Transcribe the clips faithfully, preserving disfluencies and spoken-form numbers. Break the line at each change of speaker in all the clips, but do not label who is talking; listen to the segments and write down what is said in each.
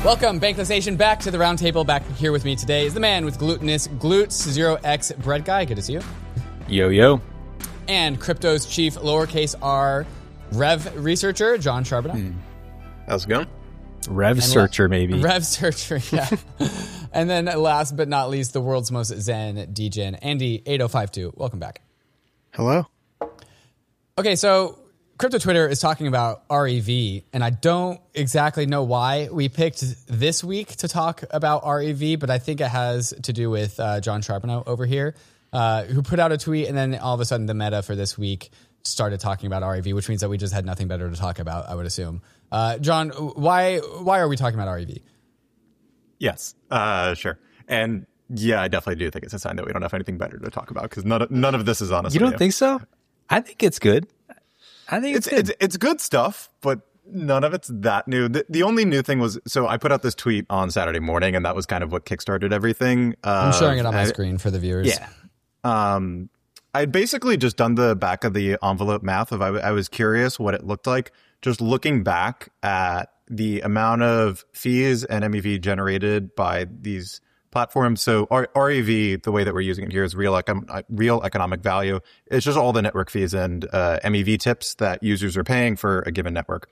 Welcome, Bankless Nation, back to the roundtable. Back here with me today is the man with glutinous glutes, Zero X Bread Guy. Good to see you.
Yo, yo.
And crypto's chief lowercase r Rev researcher, John Charbonneau.
Hmm. How's it going?
Rev
And
searcher,
la-
maybe.
Rev searcher, yeah. And then last but not least, the world's most zen degen, Andy eight oh five two. Welcome back.
Hello.
Okay, so Crypto Twitter is talking about R E V, and I don't exactly know why we picked this week to talk about R E V, but I think it has to do with uh, John Charbonneau over here, uh, who put out a tweet, and then all of a sudden the meta for this week started talking about R E V, which means that we just had nothing better to talk about, I would assume. Uh, John, why why are we talking about R E V?
Yes, uh, sure. And yeah, I definitely do think it's a sign that we don't have anything better to talk about because none of, none of this is honestly.
You don't think so? I think it's good. I think it's,
it's
good.
It's, it's good stuff, but none of it's that new. The, the only new thing was, so I put out this tweet on Saturday morning, and that was kind of what kickstarted everything. Uh,
I'm showing it on my
I,
screen for the viewers.
Yeah.
Um, I'd basically just done the back of the envelope math of I, I was curious what it looked like. Just looking back at the amount of fees and M E V generated by these platforms. So R- REV, the way that we're using it here is real, econ- real economic value. It's just all the network fees and uh, M E V tips that users are paying for a given network.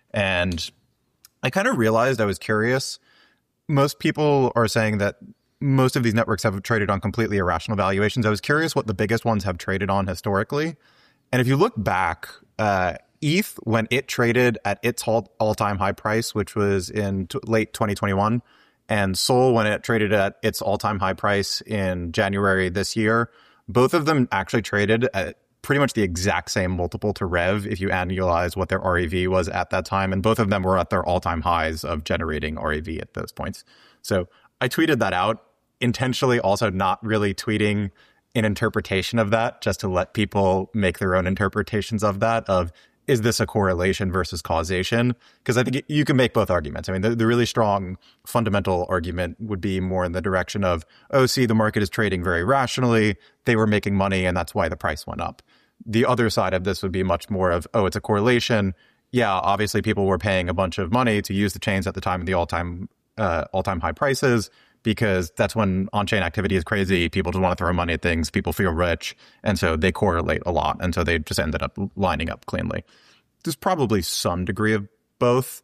And I kind of realized I was curious. Most people are saying that most of these networks have traded on completely irrational valuations. I was curious what the biggest ones have traded on historically. And if you look back, uh, E T H, when it traded at its all, all-time high price, which was in t- late twenty twenty-one, and Sol, when it traded at its all-time high price in January this year, both of them actually traded at pretty much the exact same multiple to Rev if you annualize what their R E V was at that time. And both of them were at their all-time highs of generating R E V at those points. So I tweeted that out, intentionally also not really tweeting an interpretation of that, just to let people make their own interpretations of that, of is this a correlation versus causation? Because I think you can make both arguments. I mean, the, the really strong fundamental argument would be more in the direction of, oh, see, the market is trading very rationally. They were making money, and that's why the price went up. The other side of this would be much more of, oh, it's a correlation. Yeah, obviously people were paying a bunch of money to use the chains at the time of the all-time uh, all-time high prices, because that's when on-chain activity is crazy. People just want to throw money at things. People feel rich. And so they correlate a lot. And so they just ended up lining up cleanly. There's probably some degree of both.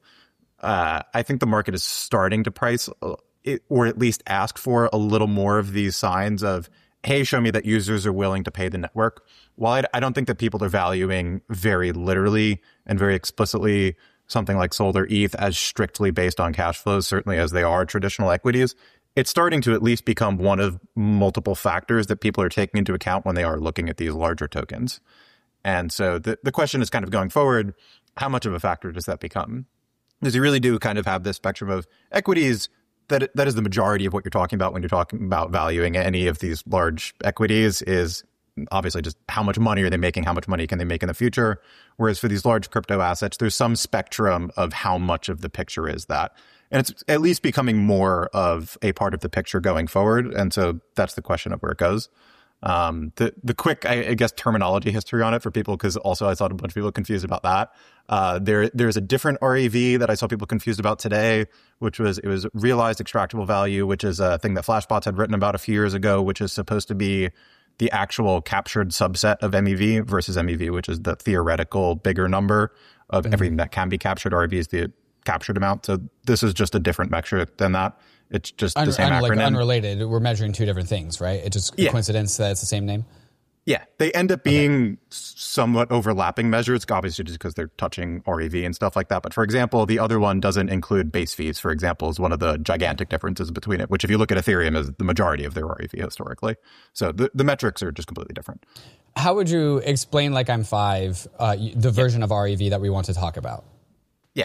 Uh, I think the market is starting to price it, or at least ask for a little more of these signs of, hey, show me that users are willing to pay the network. While I, I don't think that people are valuing very literally and very explicitly something like Sol or E T H as strictly based on cash flows, certainly as they are traditional equities, it's starting to at least become one of multiple factors that people are taking into account when they are looking at these larger tokens. And so the, the question is kind of going forward, how much of a factor does that become? Because you really do kind of have this spectrum of equities that that is the majority of what you're talking about when you're talking about valuing any of these large equities, is obviously just how much money are they making, how much money can they make in the future. Whereas for these large crypto assets, there's some spectrum of how much of the picture is that. And it's at least becoming more of a part of the picture going forward. And so that's the question of where it goes. Um, the the quick, I, I guess, terminology history on it for people, because also I saw a bunch of people confused about that. Uh, there there's a different R E V that I saw people confused about today, which was it was realized extractable value, which is a thing that Flashbots had written about a few years ago, which is supposed to be the actual captured subset of M E V versus M E V, which is the theoretical bigger number of mm-hmm. everything that can be captured. R E V is the captured amount. So this is just a different metric than that. It's just Un- the same un- acronym.
Like unrelated. We're measuring two different things, right? It's just a yeah. coincidence that it's the same name?
Yeah. They end up being okay. somewhat overlapping measures, obviously just because they're touching R E V and stuff like that. But for example, the other one doesn't include base fees, for example, is one of the gigantic differences between it, which if you look at Ethereum is the majority of their R E V historically. So the, the metrics are just completely different.
How would you explain, like I'm five, uh, the version yeah. of R E V that we want to talk about?
Yeah.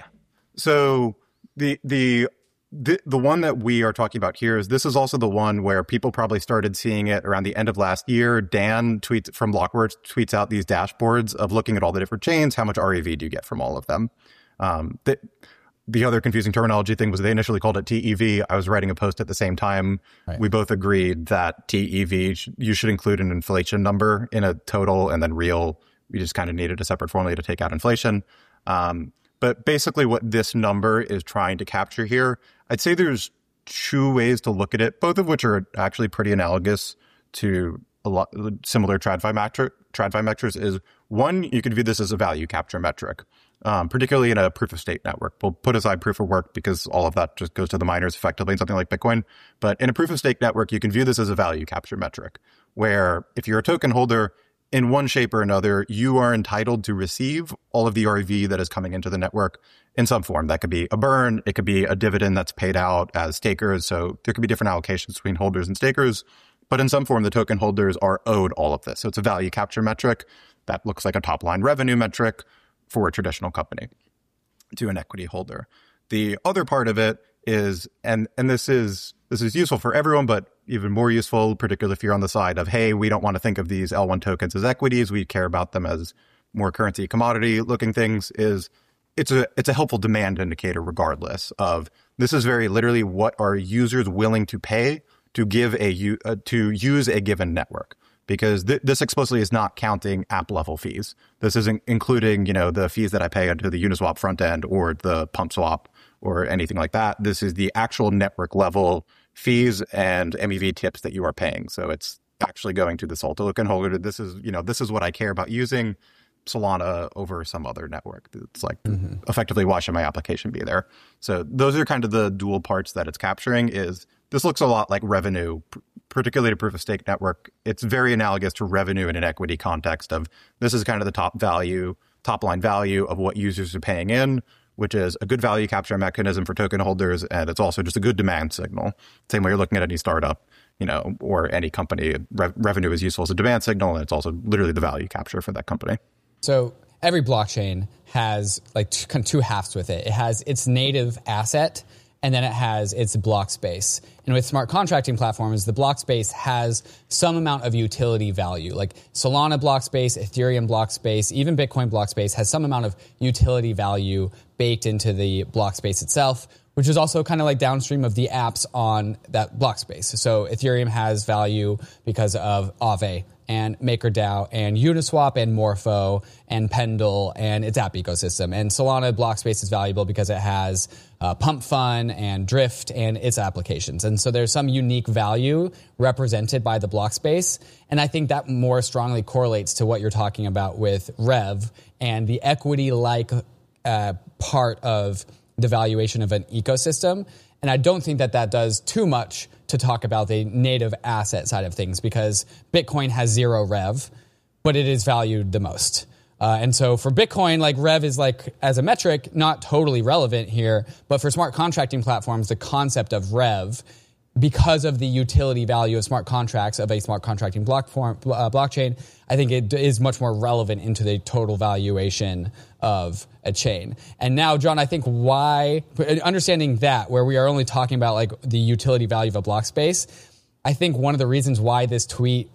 So the the the the one that we are talking about here is this is also the one where people probably started seeing it around the end of last year. Dan tweets from Blockworks tweets out these dashboards of looking at all the different chains. How much R E V do you get from all of them? Um, the, the other confusing terminology thing was they initially called it T E V. I was writing a post at the same time. Right. We both agreed that T E V, sh- you should include an inflation number in a total, and then real, we just kind of needed a separate formula to take out inflation. Um, But basically what this number is trying to capture here, I'd say there's two ways to look at it, both of which are actually pretty analogous to a lot similar TradFi metric, TradFi metrics. Is one, you could view this as a value capture metric, um, particularly in a proof of stake network. We'll put aside proof of work because all of that just goes to the miners effectively in something like Bitcoin. But in a proof of stake network, you can view this as a value capture metric, where if you're a token holder, in one shape or another, you are entitled to receive all of the R E V that is coming into the network in some form. That could be a burn. It could be a dividend that's paid out as stakers. So there could be different allocations between holders and stakers. But in some form, the token holders are owed all of this. So it's a value capture metric that looks like a top line revenue metric for a traditional company to an equity holder. The other part of it is, and and this is this is useful for everyone, but even more useful, particularly if you're on the side of, hey, we don't want to think of these L one tokens as equities. We care about them as more currency commodity looking things, is it's a it's a helpful demand indicator regardless of, this is very literally what are users willing to pay to give a uh, to use a given network. Because th- this explicitly is not counting app level fees. This isn't including, you know, the fees that I pay into the Uniswap front end or the pump swap or anything like that. This is the actual network level fees and M E V tips that you are paying. So it's actually going to the Sol token holder. This is, you know, this is what I care about using Solana over some other network. It's like, mm-hmm. effectively, why should my application be there? So those are kind of the dual parts that it's capturing. Is this looks a lot like revenue, particularly to proof of stake network. It's very analogous to revenue in an equity context of, this is kind of the top value, top line value of what users are paying in, which is a good value capture mechanism for token holders. And it's also just a good demand signal. Same way you're looking at any startup, you know, or any company, re- revenue is useful as a demand signal. And it's also literally the value capture for that company.
So every blockchain has like two, kind of two halves with it. It has its native asset, and then it has its block space. And with smart contracting platforms, the block space has some amount of utility value. Like Solana block space, Ethereum block space, even Bitcoin block space has some amount of utility value baked into the block space itself, which is also kind of like downstream of the apps on that block space. So Ethereum has value because of Aave and MakerDAO and Uniswap and Morpho and Pendle and its app ecosystem. And Solana block space is valuable because it has uh, Pump Fun and Drift and its applications. And so there's some unique value represented by the block space. And I think that more strongly correlates to what you're talking about with Rev and the equity-like uh, part of the valuation of an ecosystem. And I don't think that that does too much to talk about the native asset side of things, because Bitcoin has zero rev, but it is valued the most. Uh, and so for Bitcoin, like rev is like, as a metric, not totally relevant here. But for smart contracting platforms, the concept of rev, because of the utility value of smart contracts of a smart contracting block form, uh, blockchain, I think it is much more relevant into the total valuation of a chain. And now, John, I think why, understanding that, where we are only talking about like the utility value of a block space, I think one of the reasons why this tweet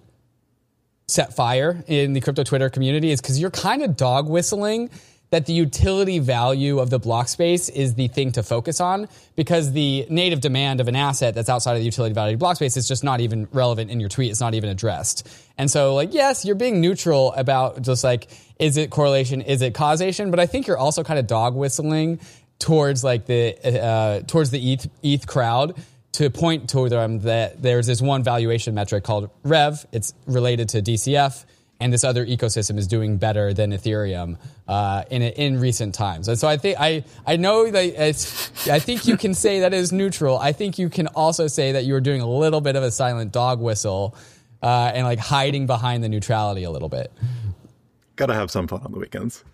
set fire in the crypto Twitter community is because you're kind of dog whistling that the utility value of the block space is the thing to focus on, because the native demand of an asset that's outside of the utility value of the block space is just not even relevant in your tweet. It's not even addressed. And so, like, yes, you're being neutral about just like, is it correlation? Is it causation? But I think you're also kind of dog whistling towards like the, uh, towards the E T H, E T H crowd to point to them that there's this one valuation metric called Rev. It's related to D C F. And this other ecosystem is doing better than Ethereum uh, in in recent times. And so I think I I know that it's, I think you can say that is neutral. I think you can also say that you are doing a little bit of a silent dog whistle uh, and like hiding behind the neutrality a little bit.
Gotta have some fun on the weekends.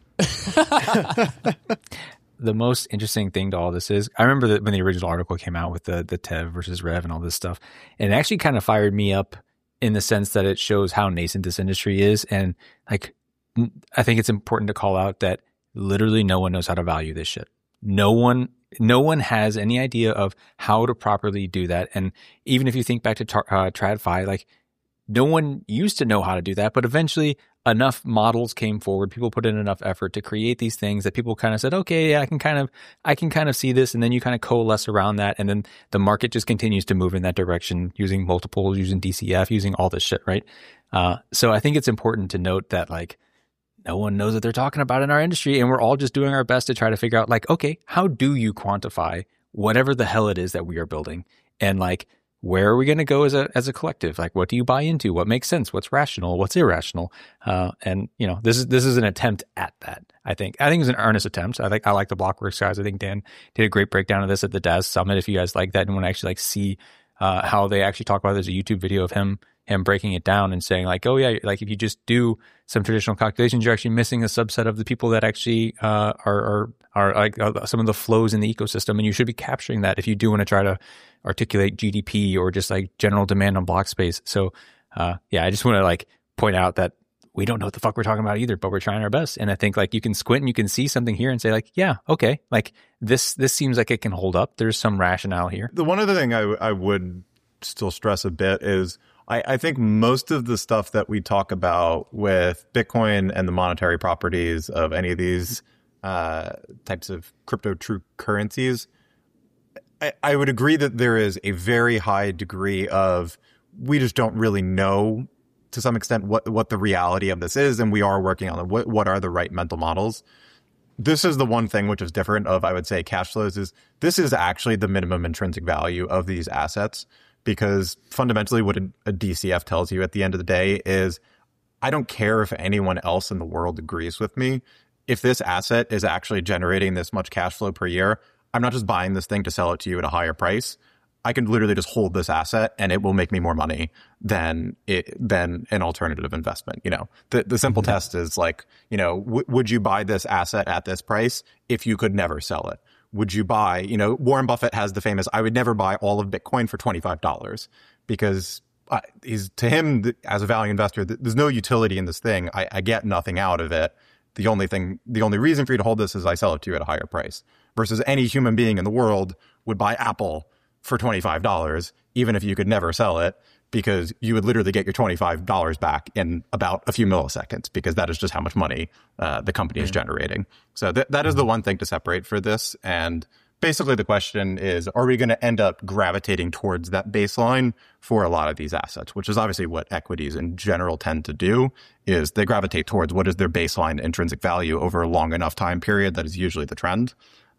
The most interesting thing to all this is, I remember that when the original article came out with the the T E V versus Rev and all this stuff, and it actually kind of fired me up in the sense that it shows how nascent this industry is. And like, I think it's important to call out that literally no one knows how to value this shit. No one, no one has any idea of how to properly do that. And even if you think back to tar- uh, TradFi, like no one used to know how to do that, but eventually enough models came forward. People put in enough effort to create these things that people kind of said, okay, yeah, I can kind of, I can kind of see this. And then you kind of coalesce around that. And then the market just continues to move in that direction using multiples, using D C F, using all this shit, right? Uh, so I think it's important to note that like, no one knows what they're talking about in our industry. And we're all just doing our best to try to figure out like, okay, how do you quantify whatever the hell it is that we are building? And like, where are we going to go as a as a collective? Like, what do you buy into? What makes sense? What's rational? What's irrational? Uh, and you know, this is this is an attempt at that. I think I think it's an earnest attempt. I think I like the Blockworks guys. I think Dan did a great breakdown of this at the D A S Summit. If you guys like that and want to actually like see uh, how they actually talk about it, there's a YouTube video of him him breaking it down and saying like, oh yeah, like if you just do some traditional calculations, you're actually missing a subset of the people that actually uh, are are are like uh, some of the flows in the ecosystem, and you should be capturing that if you do want to try to articulate G D P or just like general demand on block space. So uh, yeah, I just want to like point out that we don't know what the fuck we're talking about either, but we're trying our best. And I think like you can squint and you can see something here and say like, yeah, okay, like this this seems like it can hold up. There's some rationale here.
The one other thing I, I would still stress a bit is I, I think most of the stuff that we talk about with Bitcoin and the monetary properties of any of these uh, types of crypto true currencies, I, I would agree that there is a very high degree of we just don't really know to some extent what, what the reality of this is, and we are working on it. What, what are the right mental models? This is the one thing which is different of, I would say, cash flows is this is actually the minimum intrinsic value of these assets, because fundamentally what a, a D C F tells you at the end of the day is I don't care if anyone else in the world agrees with me. If this asset is actually generating this much cash flow per year, I'm not just buying this thing to sell it to you at a higher price. I can literally just hold this asset and it will make me more money than it than an alternative investment. You know, the the simple mm-hmm. test is like, you know, w- would you buy this asset at this price if you could never sell it? Would you buy, you know, Warren Buffett has the famous, I would never buy all of Bitcoin for twenty-five dollars because uh, he's, to him, as a value investor, there's no utility in this thing. I, I get nothing out of it. The only thing, the only reason for you to hold this is I sell it to you at a higher price. Versus any human being in the world would buy Apple for twenty-five dollars, even if you could never sell it, because you would literally get your twenty-five dollars back in about a few milliseconds, because that is just how much money uh, the company mm-hmm. is generating. So th- that is the one thing to separate for this. And basically the question is, are we going to end up gravitating towards that baseline for a lot of these assets, which is obviously what equities in general tend to do, is they gravitate towards what is their baseline intrinsic value over a long enough time period. That is usually the trend.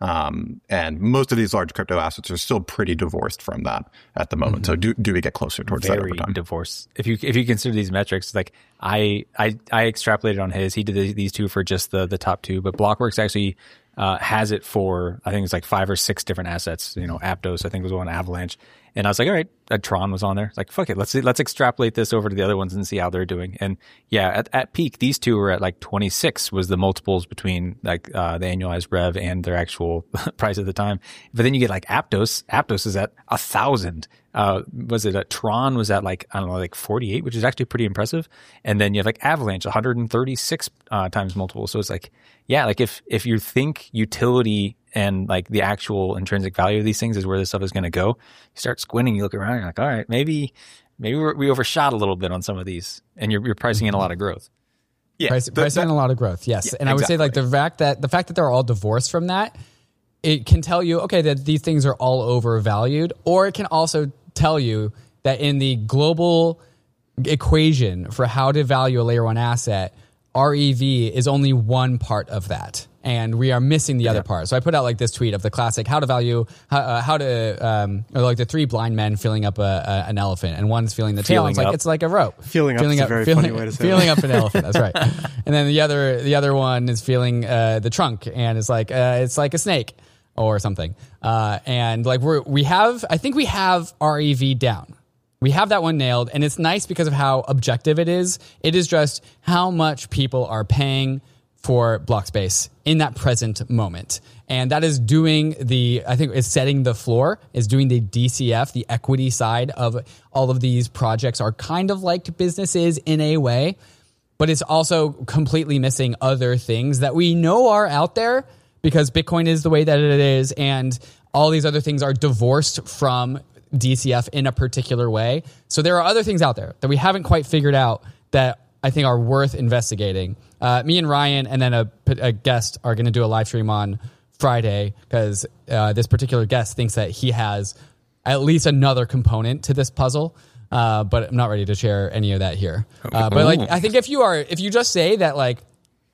Um, and most of these large crypto assets are still pretty divorced from that at the moment. Mm-hmm. So do do we get closer towards
Very
that over time?
Divorced. If you if you consider these metrics, like I I I extrapolated on his. He did these two for just the the top two, but Blockworks actually uh, has it for, I think it's like five or six different assets. You know, Aptos I think was one, Avalanche, and I was like, all right, uh, Tron was on there. It's like, fuck it, let's see, let's extrapolate this over to the other ones and see how they're doing. And yeah, at at peak, these two were at like twenty-six was the multiples between like uh, the annualized rev and their actual price at the time. But then you get like Aptos. Aptos is at a thousand. Uh, was it a Tron was at like, I don't know, like forty-eight, which is actually pretty impressive. And then you have like Avalanche, one hundred thirty-six uh, times multiple. So it's like, yeah, like if, if you think utility and like the actual intrinsic value of these things is where this stuff is going to go, you start squinting, you look around, you're like, all right, maybe, maybe we're, we overshot a little bit on some of these, and you're, you're pricing in a lot of growth.
Yeah. Price, pricing in a lot of growth. Yes. Yeah, and I would exactly. say like the fact that, the fact that they're all divorced from that, it can tell you, okay, that these things are all overvalued, or it can also tell you that in the global equation for how to value a layer one asset, R E V is only one part of that, and we are missing the yeah. other part. So I put out like this tweet of the classic how to value, how, uh, how to, um, or like the three blind men filling up a, a, an elephant, and one's feeling the tail. It's like, it's like a rope.
Feeling up is a very
feeling,
funny way to say
Feeling
that.
up an elephant, that's right. And then the other, the other one is feeling uh, the trunk, and it's like, uh, it's like a snake or something. Uh, and like we're, we have, I think we have R E V down. We have that one nailed, and it's nice because of how objective it is. It is just how much people are paying for block space in that present moment. And that is doing the, I think is setting the floor, is doing the D C F, the equity side of all of these projects are kind of like businesses in a way, but it's also completely missing other things that we know are out there because Bitcoin is the way that it is, and all these other things are divorced from D C F in a particular way. So there are other things out there that we haven't quite figured out that I think are worth investigating. Uh, me and Ryan and then a, a guest are going to do a live stream on Friday because uh, this particular guest thinks that he has at least another component to this puzzle. Uh, but I'm not ready to share any of that here. Uh, but like, I think if you are, if you just say that like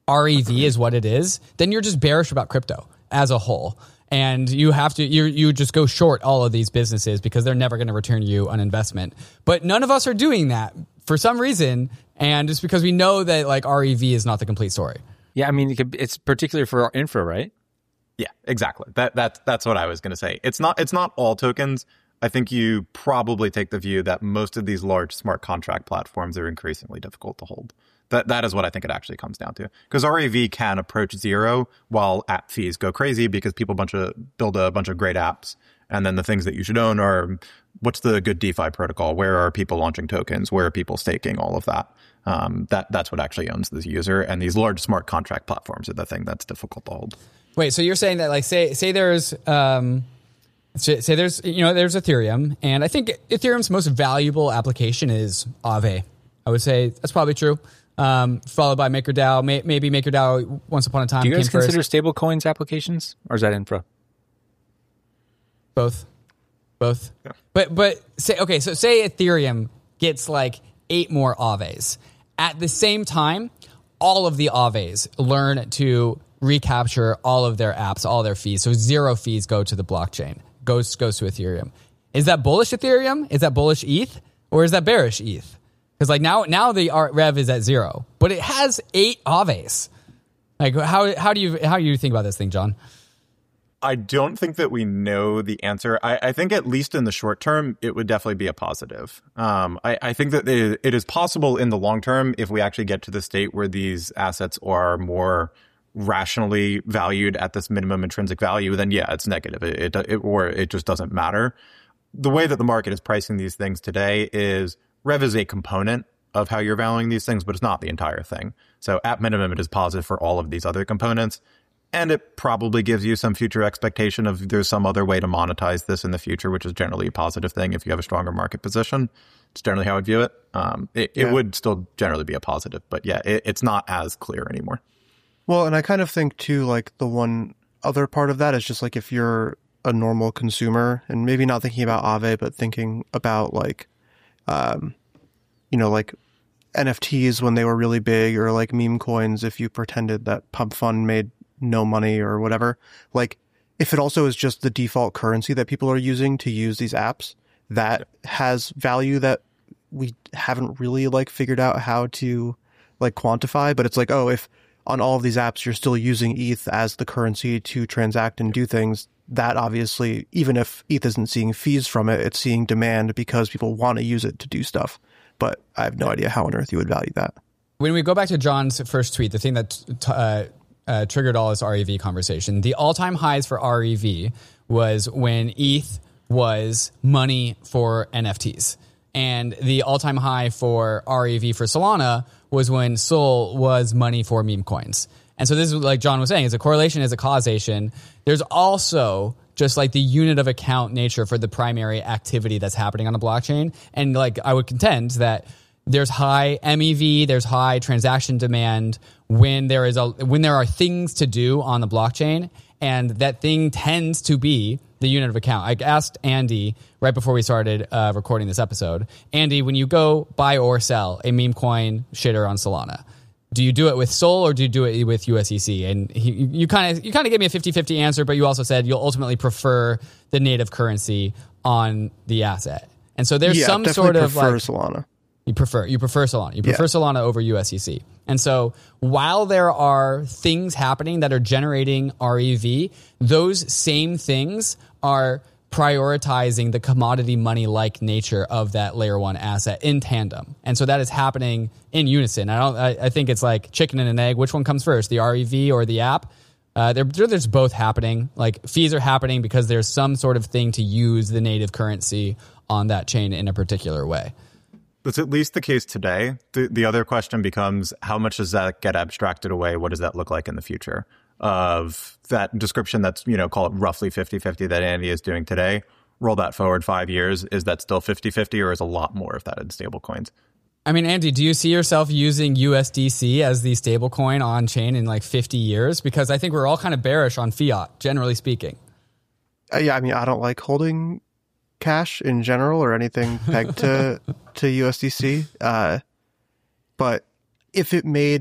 R E V is what it is, then you're just bearish about crypto as a whole. And you have to, you you just go short all of these businesses because they're never going to return you an investment. But none of us are doing that for some reason. And it's because we know that like R E V is not the complete story.
Yeah, I mean, it could, it's particularly for our infra, right?
Yeah, exactly. That that that's what I was going to say. It's not it's not all tokens. I think you probably take the view that most of these large smart contract platforms are increasingly difficult to hold. That that is what I think it actually comes down to. Because R E V can approach zero while app fees go crazy because people bunch of build a bunch of great apps, and then the things that you should own are what's the good DeFi protocol, where are people launching tokens, where are people staking, all of that. Um, that that's what actually owns the user, and these large smart contract platforms are the thing that's difficult to hold.
Wait, so you're saying that like say say there's um, say, say there's you know there's Ethereum, and I think Ethereum's most valuable application is Aave. I would say that's probably true. Um, followed by MakerDAO. May, maybe MakerDAO once upon a time.
Do you guys
came
consider
first.
stable coins applications, or is that infra?
Both, both.
Yeah.
But but say okay. So say Ethereum gets like eight more Aaves. At the same time, all of the Aaves learn to recapture all of their apps, all their fees. So zero fees go to the blockchain. Goes goes to Ethereum. Is that bullish Ethereum? Is that bullish E T H? Or is that bearish E T H? Because like now, now the rev is at zero, but it has eight Aaves. Like how how do you how do you think about this thing, John?
I don't think that we know the answer. I, I think at least in the short term, it would definitely be a positive. Um, I, I think that it, it is possible in the long term if we actually get to the state where these assets are more rationally valued at this minimum intrinsic value, then yeah, it's negative. It, it, it or it just doesn't matter. The way that the market is pricing these things today is rev is a component of how you're valuing these things, but it's not the entire thing. So at minimum, it is positive for all of these other components. And it probably gives you some future expectation of there's some other way to monetize this in the future, which is generally a positive thing if you have a stronger market position. It's generally how I view it. Um, it,
yeah.
it would still generally be a positive, but yeah, it, it's not as clear anymore.
Well, and I kind of think too, like the one other part of that is just like if you're a normal consumer and maybe not thinking about Aave, but thinking about like, um, you know, like N F Ts when they were really big, or like meme coins if you pretended that Pub Fund made no money or whatever. Like if it also is just the default currency that people are using to use these apps, that has value that we haven't really like figured out how to like quantify. But it's like, oh, if on all of these apps you're still using E T H as the currency to transact and do things, that obviously, even if E T H isn't seeing fees from it, it's seeing demand because people want to use it to do stuff. But I have no idea how on earth you would value that.
When we go back to John's first tweet, the thing that uh, uh, triggered all this R E V conversation, the all-time highs for R E V was when E T H was money for N F Ts. And the all-time high for R E V for Solana was when Sol was money for meme coins. And so this is like John was saying, is a correlation, is a causation. There's also just like the unit of account nature for the primary activity that's happening on the blockchain. And like I would contend that there's high M E V, there's high transaction demand when there is a when there are things to do on the blockchain, and that thing tends to be the unit of account. I asked Andy right before we started uh, recording this episode, Andy, when you go buy or sell a meme coin shitter on Solana, do you do it with Sol or do you do it with U S D C? And he, you kind of you kind of gave me a fifty-fifty answer, but you also said you'll ultimately prefer the native currency on the asset. And so there's
yeah,
some
definitely
sort of
prefer
like
Solana.
You prefer you prefer Solana. You prefer
Yeah.
Solana over U S D C. And so while there are things happening that are generating R E V, those same things are prioritizing the commodity money-like nature of that layer one asset in tandem. And so that is happening in unison. I don't. I, I think it's like chicken and an egg. Which one comes first, the R E V or the app? Uh, they're, there's both happening. Like fees are happening because there's some sort of thing to use the native currency on that chain in a particular way.
That's at least the case today. The, the other question becomes, how much does that get abstracted away? What does that look like in the future? Of that description that's, you know, call it roughly fifty-fifty that Andy is doing today. Roll that forward five years. Is that still fifty-fifty or is a lot more of that in stable coins?
I mean, Andy, do you see yourself using U S D C as the stable coin on chain in like fifty years? Because I think we're all kind of bearish on fiat, generally speaking.
Uh, yeah, I mean, I don't like holding cash in general or anything pegged to to U S D C. Uh, but if it made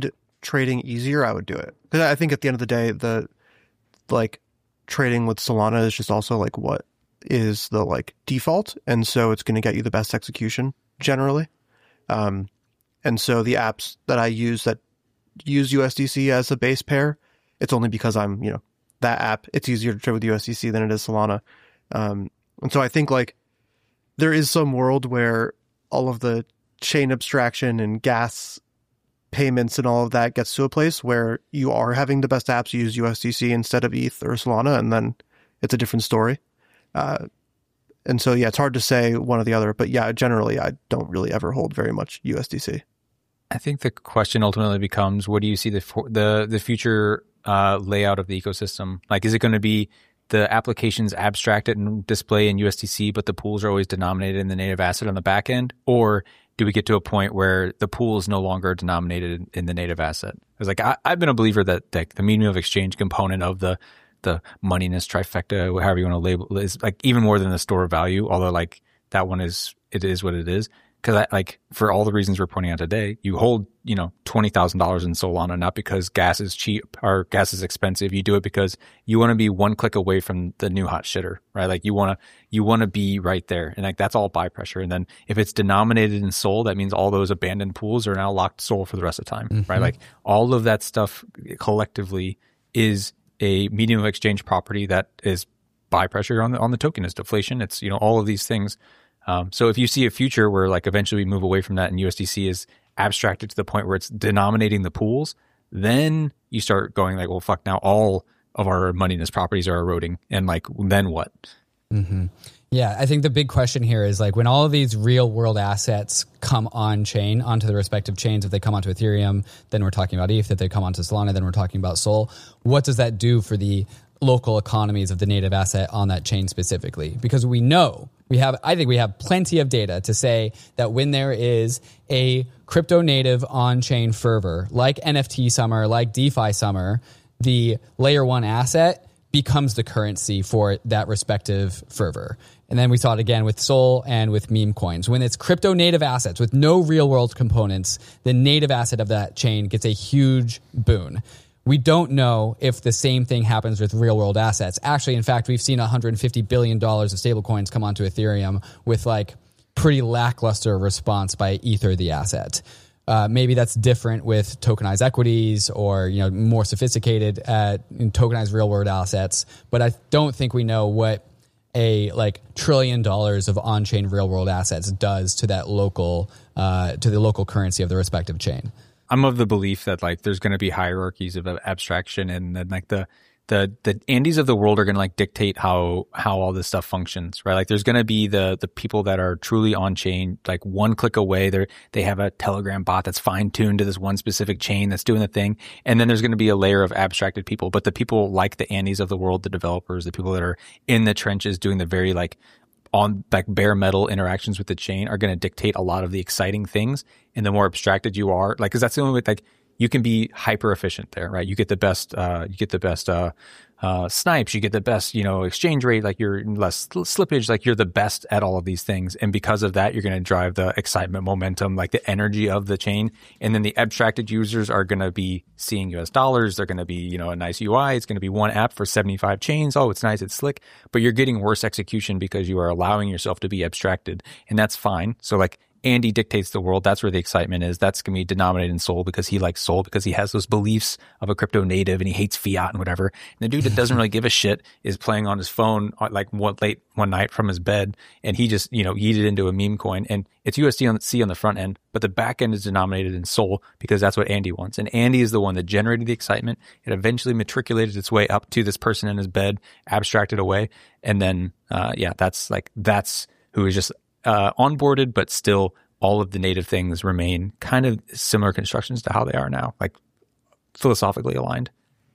trading easier, I would do it. Because I think at the end of the day, the like trading with Solana is just also like what is the like default, and so it's going to get you the best execution generally. Um, and so the apps that I use that use U S D C as a base pair, it's only because I'm, you know, that app, it's easier to trade with U S D C than it is Solana. Um, and so I think like there is some world where all of the chain abstraction and gas payments and all of that gets to a place where you are having the best apps use U S D C instead of E T H or Solana, and then it's a different story. Uh, and so, yeah, it's hard to say one or the other, but yeah, generally I don't really ever hold very much U S D C.
I think the question ultimately becomes, what do you see the the the future uh, layout of the ecosystem? Like, is it going to be the applications abstracted and display in U S D C, but the pools are always denominated in the native asset on the back end? Or do we get to a point where the pool is no longer denominated in the native asset? Because like I, I've been a believer that like the medium of exchange component of the the moneyness trifecta, however you want to label it, is like even more than the store of value. Although like that one is, it is what it is. Because I like for all the reasons we're pointing out today, you hold, you know, twenty thousand dollars in Solana, not because gas is cheap or gas is expensive. You do it because you want to be one click away from the new hot shitter, right? Like you want to, you want to be right there. And like that's all buy pressure. And then if it's denominated in Sol, that means all those abandoned pools are now locked Sol for the rest of the time, mm-hmm. right? Like all of that stuff collectively is a medium of exchange property that is buy pressure on the, on the token. It's deflation. It's, you know, all of these things. Um, so if you see a future where like eventually we move away from that and U S D C is abstracted to the point where it's denominating the pools, then you start going like, well, fuck, now all of our moneyness properties are eroding. And like, then what?
Mm-hmm. Yeah, I think the big question here is like when all of these real world assets come on chain onto the respective chains, if they come onto Ethereum, then we're talking about E T H. If they come onto Solana, then we're talking about Sol. What does that do for the local economies of the native asset on that chain specifically? Because we know we have, I think we have plenty of data to say that when there is a crypto native on chain fervor, like N F T summer, like DeFi summer, the layer one asset becomes the currency for that respective fervor. And then we saw it again with Sol and with meme coins. When it's crypto native assets with no real world components, the native asset of that chain gets a huge boon. We don't know if the same thing happens with real world assets. Actually, in fact, we've seen one hundred fifty billion dollars of stablecoins come onto Ethereum with like pretty lackluster response by Ether, the asset. Uh, maybe that's different with tokenized equities or, you know, more sophisticated at tokenized real world assets. But I don't think we know what a like trillion dollars of on-chain real world assets does to that local, uh, to the local currency of the respective chain.
I'm of the belief that like there's going to be hierarchies of abstraction, and then like the the the Andys of the world are going to like dictate how how all this stuff functions, right? Like there's going to be the the people that are truly on chain, like one click away. They they have a Telegram bot that's fine tuned to this one specific chain that's doing the thing, and then there's going to be a layer of abstracted people. But the people like the Andys of the world, the developers, the people that are in the trenches doing the very like on like bare metal interactions with the chain are going to dictate a lot of the exciting things. And the more abstracted you are, like, cause that's the only way, like, you can be hyper efficient there, right? You get the best, uh, you get the best, uh, uh, snipes, you get the best, you know, exchange rate, like you're less slippage, like you're the best at all of these things. And because of that, you're going to drive the excitement, momentum, like the energy of the chain. And then the abstracted users are going to be seeing U S dollars. They're going to be, you know, a nice U I. It's going to be one app for seventy-five chains. Oh, it's nice. It's slick, but you're getting worse execution because you are allowing yourself to be abstracted, and that's fine. So like, Andy dictates the world. That's where the excitement is. That's going to be denominated in Sol because he likes Sol, because he has those beliefs of a crypto native and he hates fiat and whatever. And the dude that doesn't really give a shit is playing on his phone like one late one night from his bed, and he just, you know, yeeted into a meme coin, and it's U S D C on the front end, but the back end is denominated in Sol because that's what Andy wants. And Andy is the one that generated the excitement. It eventually matriculated its way up to this person in his bed, abstracted away. And then, uh, yeah, that's like, that's who is just Uh, onboarded, but still all of the native things remain kind of similar constructions to how they are now, like philosophically aligned.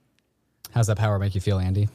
How's that power make you feel, Andy?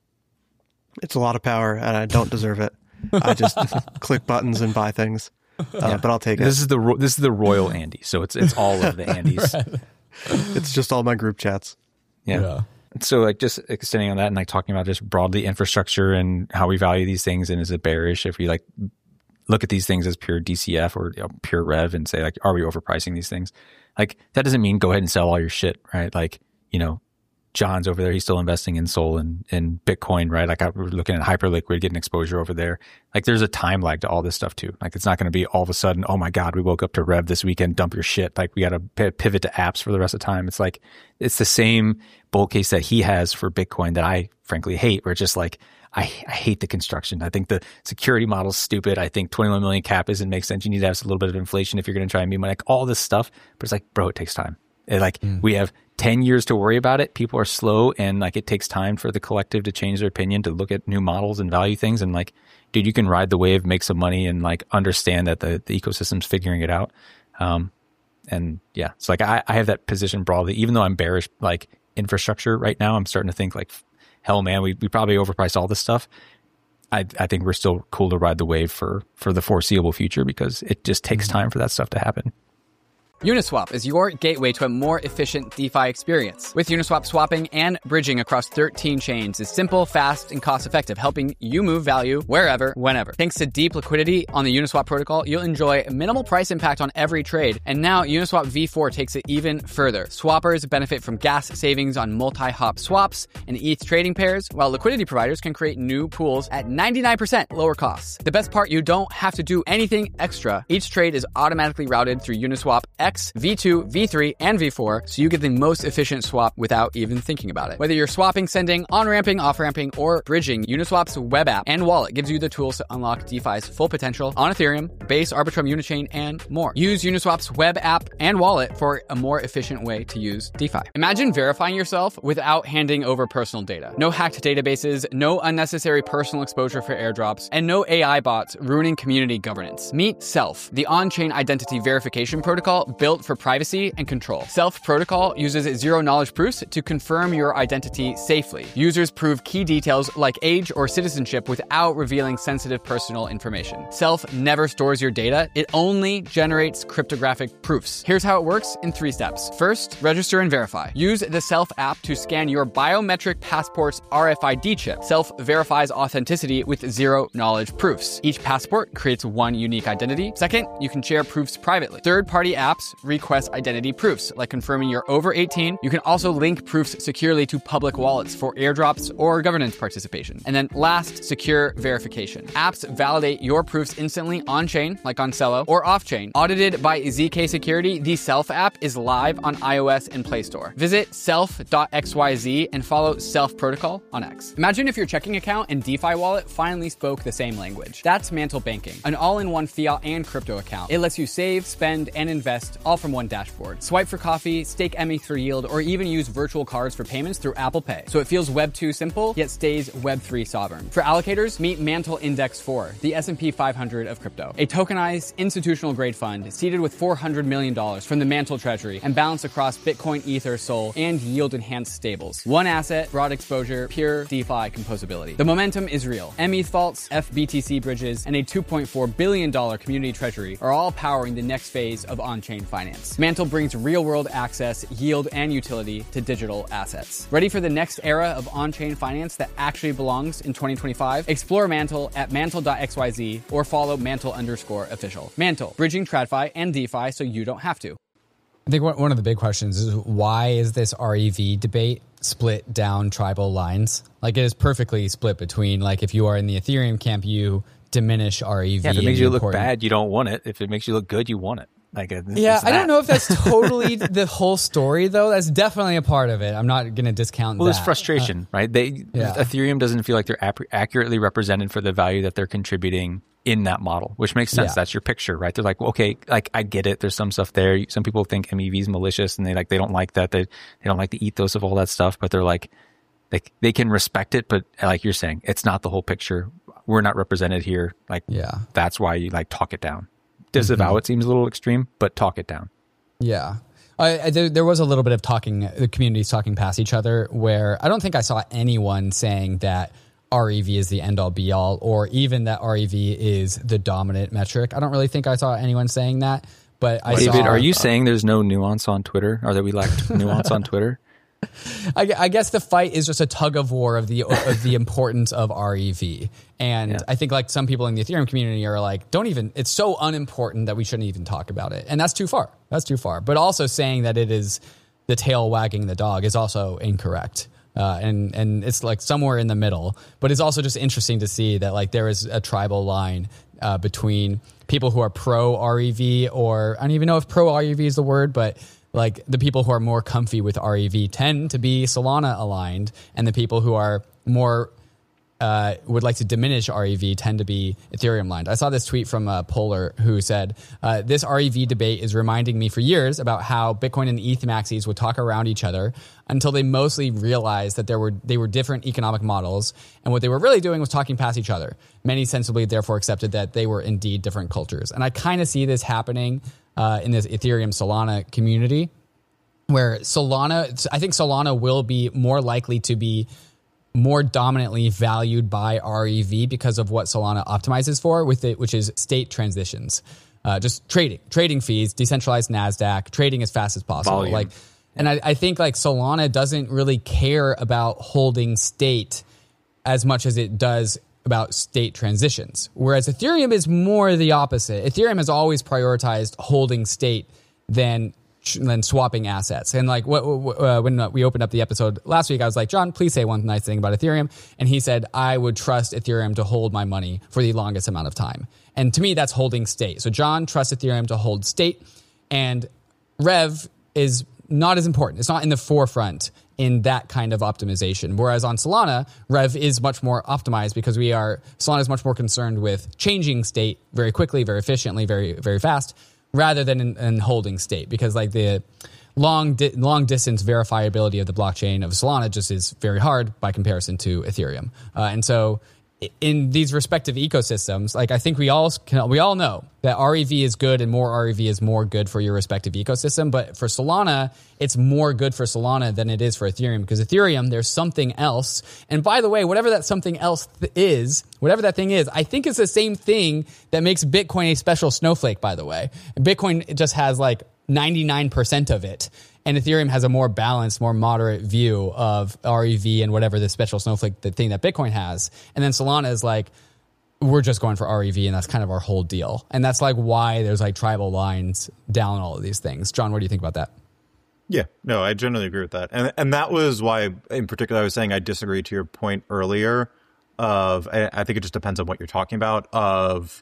It's a lot of power, and I don't deserve it. I just click buttons and buy things, uh, yeah. But I'll take it.
This is the this is the royal Andy, so it's it's all of the Andys.
Right.
It's just all my group chats.
Yeah. yeah. So like just extending on that and like talking about just broadly infrastructure and how we value these things, and is it bearish if we like look at these things as pure D C F or, you know, pure rev and say like, are we overpricing these things? Like, that doesn't mean go ahead and sell all your shit, right? Like, you know, John's over there. He's still investing in Sol and, and Bitcoin, right? Like, I, we're looking at Hyperliquid, getting exposure over there. Like, there's a time lag to all this stuff too. Like, it's not going to be all of a sudden, oh my God, we woke up to Rev this weekend, dump your shit. Like, we got to p- pivot to apps for the rest of the time. It's like, it's the same bull case that he has for Bitcoin that I frankly hate, where it's just like, I, I hate the construction. I think the security model is stupid. I think twenty-one million cap isn't make sense. You need to have a little bit of inflation if you're going to try and be money, like all this stuff. But it's like, bro, it takes time. It, like mm. we have ten years to worry about it. People are slow, and like it takes time for the collective to change their opinion, to look at new models and value things. And like, dude, you can ride the wave, make some money, and like understand that the, the ecosystem's figuring it out. Um, and yeah, it's like I, I have that position broadly, even though I'm bearish, like infrastructure right now, I'm starting to think like, hell, man, we, we probably overpriced all this stuff. I I think we're still cool to ride the wave for, for the foreseeable future, because it just takes time for that stuff to happen.
Uniswap is your gateway to a more efficient DeFi experience. With Uniswap, swapping and bridging across thirteen chains is simple, fast, and cost-effective, helping you move value wherever, whenever. Thanks to deep liquidity on the Uniswap protocol, you'll enjoy minimal price impact on every trade. And now Uniswap V four takes it even further. Swappers benefit from gas savings on multi-hop swaps and E T H trading pairs, while liquidity providers can create new pools at ninety-nine percent lower costs. The best part, you don't have to do anything extra. Each trade is automatically routed through Uniswap X, V two, V three, and V four, so you get the most efficient swap without even thinking about it. Whether you're swapping, sending, on-ramping, off-ramping, or bridging, Uniswap's web app and wallet gives you the tools to unlock DeFi's full potential on Ethereum, Base, Arbitrum, Unichain, and more. Use Uniswap's web app and wallet for a more efficient way to use DeFi. Imagine verifying yourself without handing over personal data. No hacked databases, no unnecessary personal exposure for airdrops, and no A I bots ruining community governance. Meet Self, the on-chain identity verification protocol built for privacy and control. Self protocol uses zero-knowledge proofs to confirm your identity safely. Users prove key details like age or citizenship without revealing sensitive personal information. Self never stores your data. It only generates cryptographic proofs. Here's how it works in three steps. First, register and verify. Use the Self app to scan your biometric passport's R F I D chip. Self verifies authenticity with zero-knowledge proofs. Each passport creates one unique identity. Second, you can share proofs privately. Third-party apps request identity proofs, like confirming you're over eighteen. You can also link proofs securely to public wallets for airdrops or governance participation. And then last, secure verification. Apps validate your proofs instantly on-chain, like on Celo, or off-chain. Audited by Z K Security, the Self app is live on iOS and Play Store. Visit self dot x y z and follow Self Protocol on X. Imagine if your checking account and DeFi wallet finally spoke the same language. That's Mantle Banking, an all-in-one fiat and crypto account. It lets you save, spend, and invest all from one dashboard. Swipe for coffee, stake M E for yield, or even use virtual cards for payments through Apple Pay. So it feels Web two simple, yet stays Web three sovereign. For allocators, meet Mantle Index four, the S and P five hundred of crypto. A tokenized, institutional-grade fund seeded with four hundred million dollars from the Mantle Treasury and balanced across Bitcoin, Ether, Sol, and yield-enhanced stables. One asset, broad exposure, pure DeFi composability. The momentum is real. M E T H vaults, F B T C bridges, and a two point four billion dollars community treasury are all powering the next phase of on-chain finance. Mantle brings real-world access, yield, and utility to digital assets. Ready for the next era of on-chain finance that actually belongs in twenty twenty-five? Explore Mantle at mantle dot x y z or follow Mantle underscore official. Mantle, bridging TradFi and DeFi so you don't have to.
I think one of the big questions is, why is this R E V debate split down tribal lines? Like, it is perfectly split between, like, if you are in the Ethereum camp, you diminish R E V.
Yeah, if it makes you look important. bad, you don't want it. If it makes you look good, you want it. Like a,
yeah, I don't know if that's totally the whole story, though. That's definitely a part of it. I'm not going to discount
well,
that.
Well, there's frustration, uh, right? They yeah. Ethereum doesn't feel like they're ap- accurately represented for the value that they're contributing in that model, which makes sense. Yeah. That's your picture, right? They're like, well, okay, like I get it. There's some stuff there. Some people think M E V is malicious, and they like they don't like that. They they don't like the ethos of all that stuff. But they're like, they they can respect it, but like you're saying, it's not the whole picture. We're not represented here. Like, yeah, that's why you like talk it down. Disavow mm-hmm. it seems a little extreme, but talk it down.
Yeah. I, I, there, there was a little bit of talking, the communities talking past each other, where I don't think I saw anyone saying that R E V is the end all be all, or even that R E V is the dominant metric. I don't really think I saw anyone saying that, but I
David,
saw...
are you uh, saying there's no nuance on Twitter, or that we lack nuance on Twitter?
I, I guess the fight is just a tug of war of the of the importance of R E V. And yeah. I think like some people in the Ethereum community are like, don't even, it's so unimportant that we shouldn't even talk about it. And that's too far. That's too far. But also saying that it is the tail wagging the dog is also incorrect. Uh, and, and it's like somewhere in the middle. But it's also just interesting to see that like there is a tribal line uh, between people who are pro R E V, or I don't even know if pro R E V is the word, but like the people who are more comfy with R E V tend to be Solana aligned, and the people who are more uh, would like to diminish R E V tend to be Ethereum aligned. I saw this tweet from uh, Polar who said, uh, this R E V debate is reminding me for years about how Bitcoin and E T H maxis would talk around each other until they mostly realized that there were they were different economic models, and what they were really doing was talking past each other. Many sensibly therefore accepted that they were indeed different cultures. And I kind of see this happening uh, in this Ethereum Solana community, where Solana, I think Solana will be more likely to be more dominantly valued by R E V because of what Solana optimizes for with it, which is state transitions, uh, just trading, trading fees, decentralized NASDAQ, trading as fast as possible.
Volume.
Like, and I, I think like Solana doesn't really care about holding state as much as it does about state transitions, whereas Ethereum is more the opposite. Ethereum has always prioritized holding state than than swapping assets. And like what, uh, when we opened up the episode last week, I was like, John, please say one nice thing about Ethereum. And he said, I would trust Ethereum to hold my money for the longest amount of time. And to me, that's holding state. So John trusts Ethereum to hold state, and Rev is not as important. It's not in the forefront in that kind of optimization. Whereas on Solana, Rev is much more optimized because we are, Solana is much more concerned with changing state very quickly, very efficiently, very, very fast, rather than in, in holding state, because like the long di- long distance verifiability of the blockchain of Solana just is very hard by comparison to Ethereum. Uh, and so in these respective ecosystems, like I think we all can, we all know that R E V is good, and more R E V is more good for your respective ecosystem. But for Solana, it's more good for Solana than it is for Ethereum, because Ethereum, there's something else. And by the way, whatever that something else th- is, whatever that thing is, I think it's the same thing that makes Bitcoin a special snowflake, by the way. Bitcoin just has like ninety-nine percent of it, and Ethereum has a more balanced, more moderate view of R E V and whatever the special snowflake, the thing that Bitcoin has. And then Solana is like, we're just going for R E V, and that's kind of our whole deal. And that's like why there's like tribal lines down all of these things. John, what do you think about that?
Yeah, no, I generally agree with that. And and that was why, in particular, I was saying I disagree to your point earlier of, I, I think it just depends on what you're talking about, of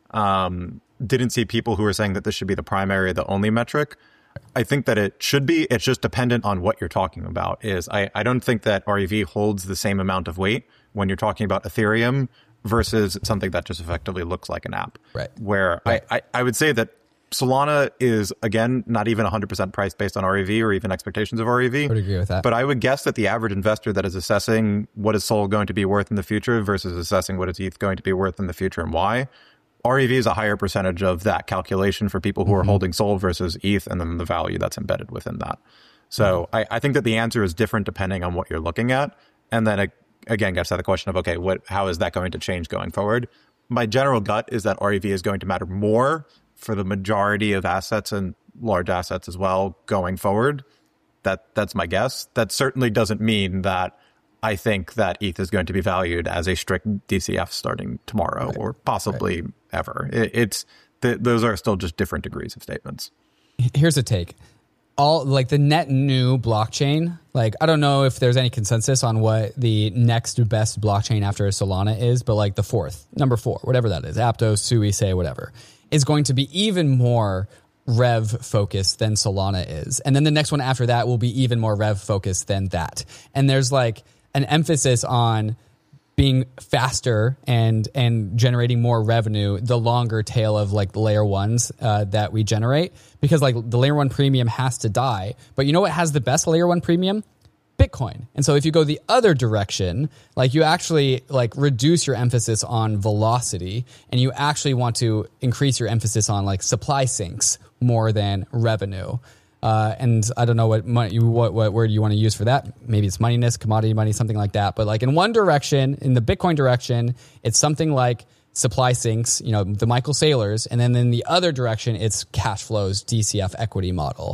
um, didn't see people who were saying that this should be the primary, the only metric. I think that it should be. It's just dependent on what you're talking about. Is I, I don't think that R E V holds the same amount of weight when you're talking about Ethereum versus something that just effectively looks like an app.
Right.
Where
right.
I, I, I would say that Solana is, again, not even one hundred percent priced based on R E V or even expectations of R E V.
I would agree with that.
But I would guess that the average investor that is assessing what is Sol going to be worth in the future versus assessing what is E T H going to be worth in the future and why, R E V is a higher percentage of that calculation for people who mm-hmm. are holding Sol versus E T H, and then the value that's embedded within that. So mm-hmm. I, I think that the answer is different depending on what you're looking at. And then it, again, gets to the question of, okay, what? how is that going to change going forward? My general gut is that R E V is going to matter more for the majority of assets and large assets as well going forward. That That's my guess. That certainly doesn't mean that I think that E T H is going to be valued as a strict D C F starting tomorrow right. or possibly right. ever. It, it's th- those are still just different degrees of statements.
Here's a take. All like the net new blockchain, like I don't know if there's any consensus on what the next best blockchain after Solana is, but like the fourth, number four, whatever that is, Aptos, Sui, Sei, whatever, is going to be even more Rev focused than Solana is. And then the next one after that will be even more Rev focused than that. And there's like an emphasis on being faster and and generating more revenue the longer tail of like the layer ones uh, that we generate, because like the layer one premium has to die. But you know what has the best layer one premium? Bitcoin. And so if you go the other direction, like you actually like reduce your emphasis on velocity, and you actually want to increase your emphasis on like supply sinks more than revenue. Uh, and I don't know what, money, what what word you want to use for that. Maybe it's moneyness, commodity money, something like that. But like in one direction, in the Bitcoin direction, it's something like supply sinks, you know, the Michael Saylors. And then in the other direction, it's cash flows, D C F equity model.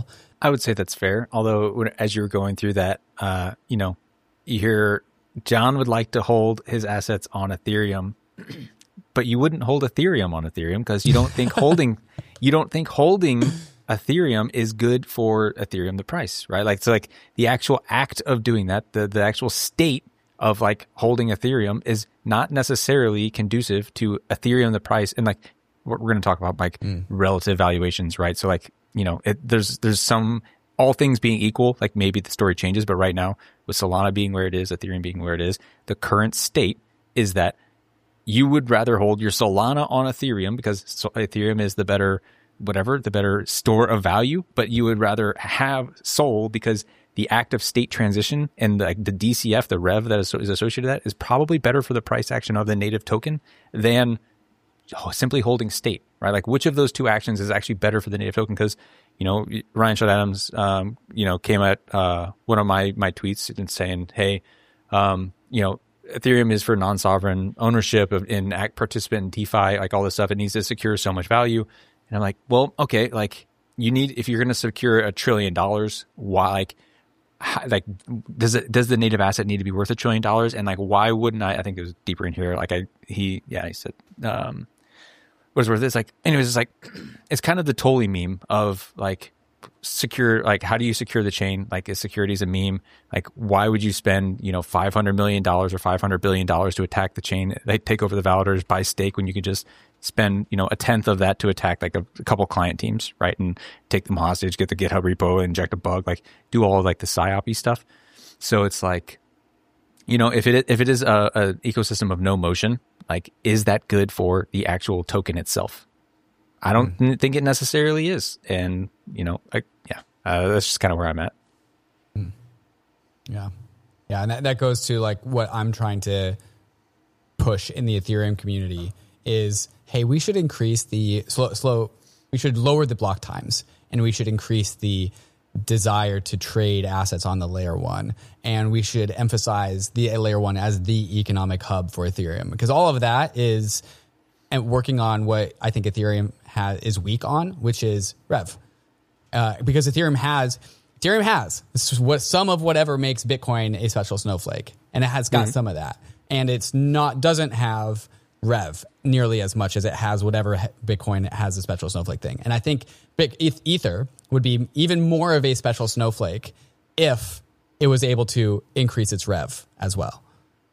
I would say that's fair. Although when, as you were going through that, uh, you know, you hear John would like to hold his assets on Ethereum, but you wouldn't hold Ethereum on Ethereum because you don't think holding, you don't think holding Ethereum is good for Ethereum, the price, right? Like, so like the actual act of doing that, the, the actual state of like holding Ethereum is not necessarily conducive to Ethereum, the price. And like, we're going to talk about like mm. relative valuations, right? So like, you know, it, there's, there's some, all things being equal, like maybe the story changes, but right now with Solana being where it is, Ethereum being where it is, the current state is that you would rather hold your Solana on Ethereum because Ethereum is the better, whatever, the better store of value, but you would rather have Sol because the active state transition and the, the D C F, the rev that is, is associated with that is probably better for the price action of the native token than simply holding state, right? Like which of those two actions is actually better for the native token? Because, you know, Ryan Shot Adams, um, you know, came at uh, one of my, my tweets and saying, hey, um, you know, Ethereum is for non-sovereign ownership of in act participant in DeFi, like all this stuff. It needs to secure so much value. And I'm like, well, okay, like you need, if you're going to secure a trillion dollars, why, like, how, like, does it, does the native asset need to be worth a trillion dollars? And like, why wouldn't I, I think it was deeper in here. Like I, he, yeah, he said, um, what is worth it? It's like, anyways, it's like, it's kind of the Tolly meme of like, secure, like how do you secure the chain? Like is security is a meme. Like why would you spend, you know, five hundred million dollars or five hundred billion dollars to attack the chain? They take over the validators, buy stake when you could just spend, you know, a tenth of that to attack like a, a couple client teams, right? And take them hostage, get the GitHub repo, inject a bug, like do all of like the psyop-y stuff. So it's like, you know, if it if it is a, a ecosystem of no motion, like is that good for the actual token itself? I don't mm. think it necessarily is. And, you know, I, yeah, uh, that's just kind of where I'm at.
Mm. Yeah. Yeah. And that, that goes to like what I'm trying to push in the Ethereum community is, hey, we should increase the slow, slow, we should lower the block times and we should increase the desire to trade assets on the layer one. And we should emphasize the layer one as the economic hub for Ethereum because all of that is and working on what I think Ethereum has is weak on, which is Rev, uh, because Ethereum has Ethereum has this is what some of whatever makes Bitcoin a special snowflake, and it has got mm-hmm. some of that, and it's not doesn't have Rev nearly as much as it has whatever Bitcoin has a special snowflake thing, and I think Ether would be even more of a special snowflake if it was able to increase its Rev as well.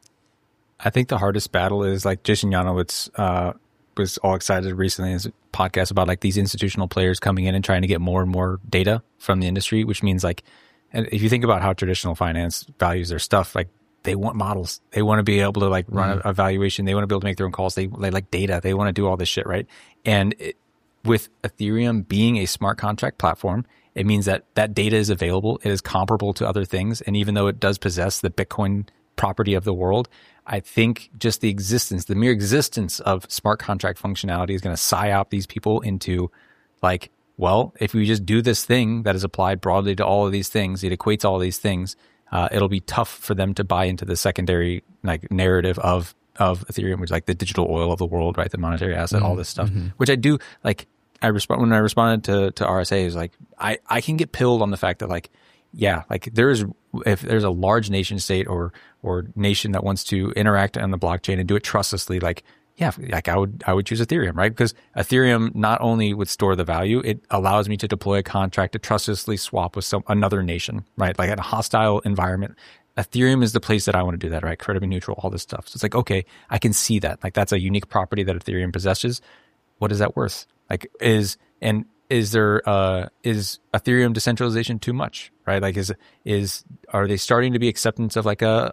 I think the hardest battle is like Jason Yanowitz uh, was all excited recently in his podcast about like these institutional players coming in and trying to get more and more data from the industry, which means like, and if you think about how traditional finance values their stuff, like they want models, they want to be able to like run mm-hmm. a evaluation, they want to be able to make their own calls, they, they like data, they want to do all this shit, right? And it, with Ethereum being a smart contract platform, it means that that data is available, it is comparable to other things, and even though it does possess the Bitcoin property of the world, I think just the existence, the mere existence of smart contract functionality is going to psyop these people into like, well, if we just do this thing that is applied broadly to all of these things, it equates all of these things, uh, it'll be tough for them to buy into the secondary like narrative of, of Ethereum, which is like the digital oil of the world, right? The monetary asset, mm-hmm. all this stuff, mm-hmm. which I do like, I respond when I responded to, to R S A is like, I, I can get pilled on the fact that like, yeah, like there is, if there's a large nation state or, or nation that wants to interact on the blockchain and do it trustlessly, like, yeah, like I would, I would choose Ethereum, right? Because Ethereum not only would store the value, it allows me to deploy a contract to trustlessly swap with some, another nation, right? Like in a hostile environment, Ethereum is the place that I want to do that, right? Credibly neutral, all this stuff. So it's like, okay, I can see that. Like that's a unique property that Ethereum possesses. What is that worth? Like is, and is there, uh, is Ethereum decentralization too much, right? Like is, is, are they starting to be acceptance of like a,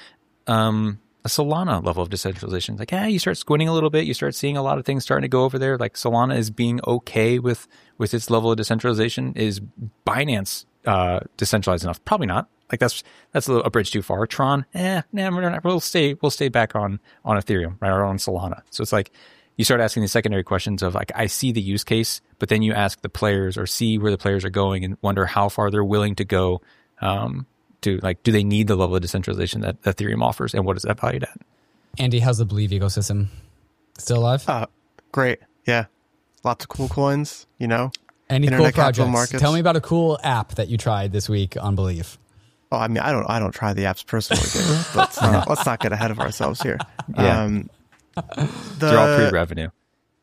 a, um, a Solana level of decentralization? It's like, yeah, you start squinting a little bit, you start seeing a lot of things starting to go over there. Like Solana is being okay with, with its level of decentralization. Is Binance, uh, decentralized enough? Probably not. Like that's, that's a, little, a bridge too far. Tron, eh, nah, we're not, we'll stay, we'll stay back on, on Ethereum, right? Or on Solana. So it's like, you start asking the secondary questions of like, I see the use case, but then you ask the players or see where the players are going and wonder how far they're willing to go, um, to like, do they need the level of decentralization that Ethereum offers, and what is that valued at?
Andy, how's the Believe ecosystem? Still alive?
Uh, great. Yeah. Lots of cool coins, you know,
Any
Internet
cool
capital
projects?
markets.
Tell me about a cool app that you tried this week on Believe.
Oh, I mean, I don't, I don't try the apps personally, but let's, not, let's not get ahead of ourselves here.
Yeah.
Um,
They're all pre-revenue.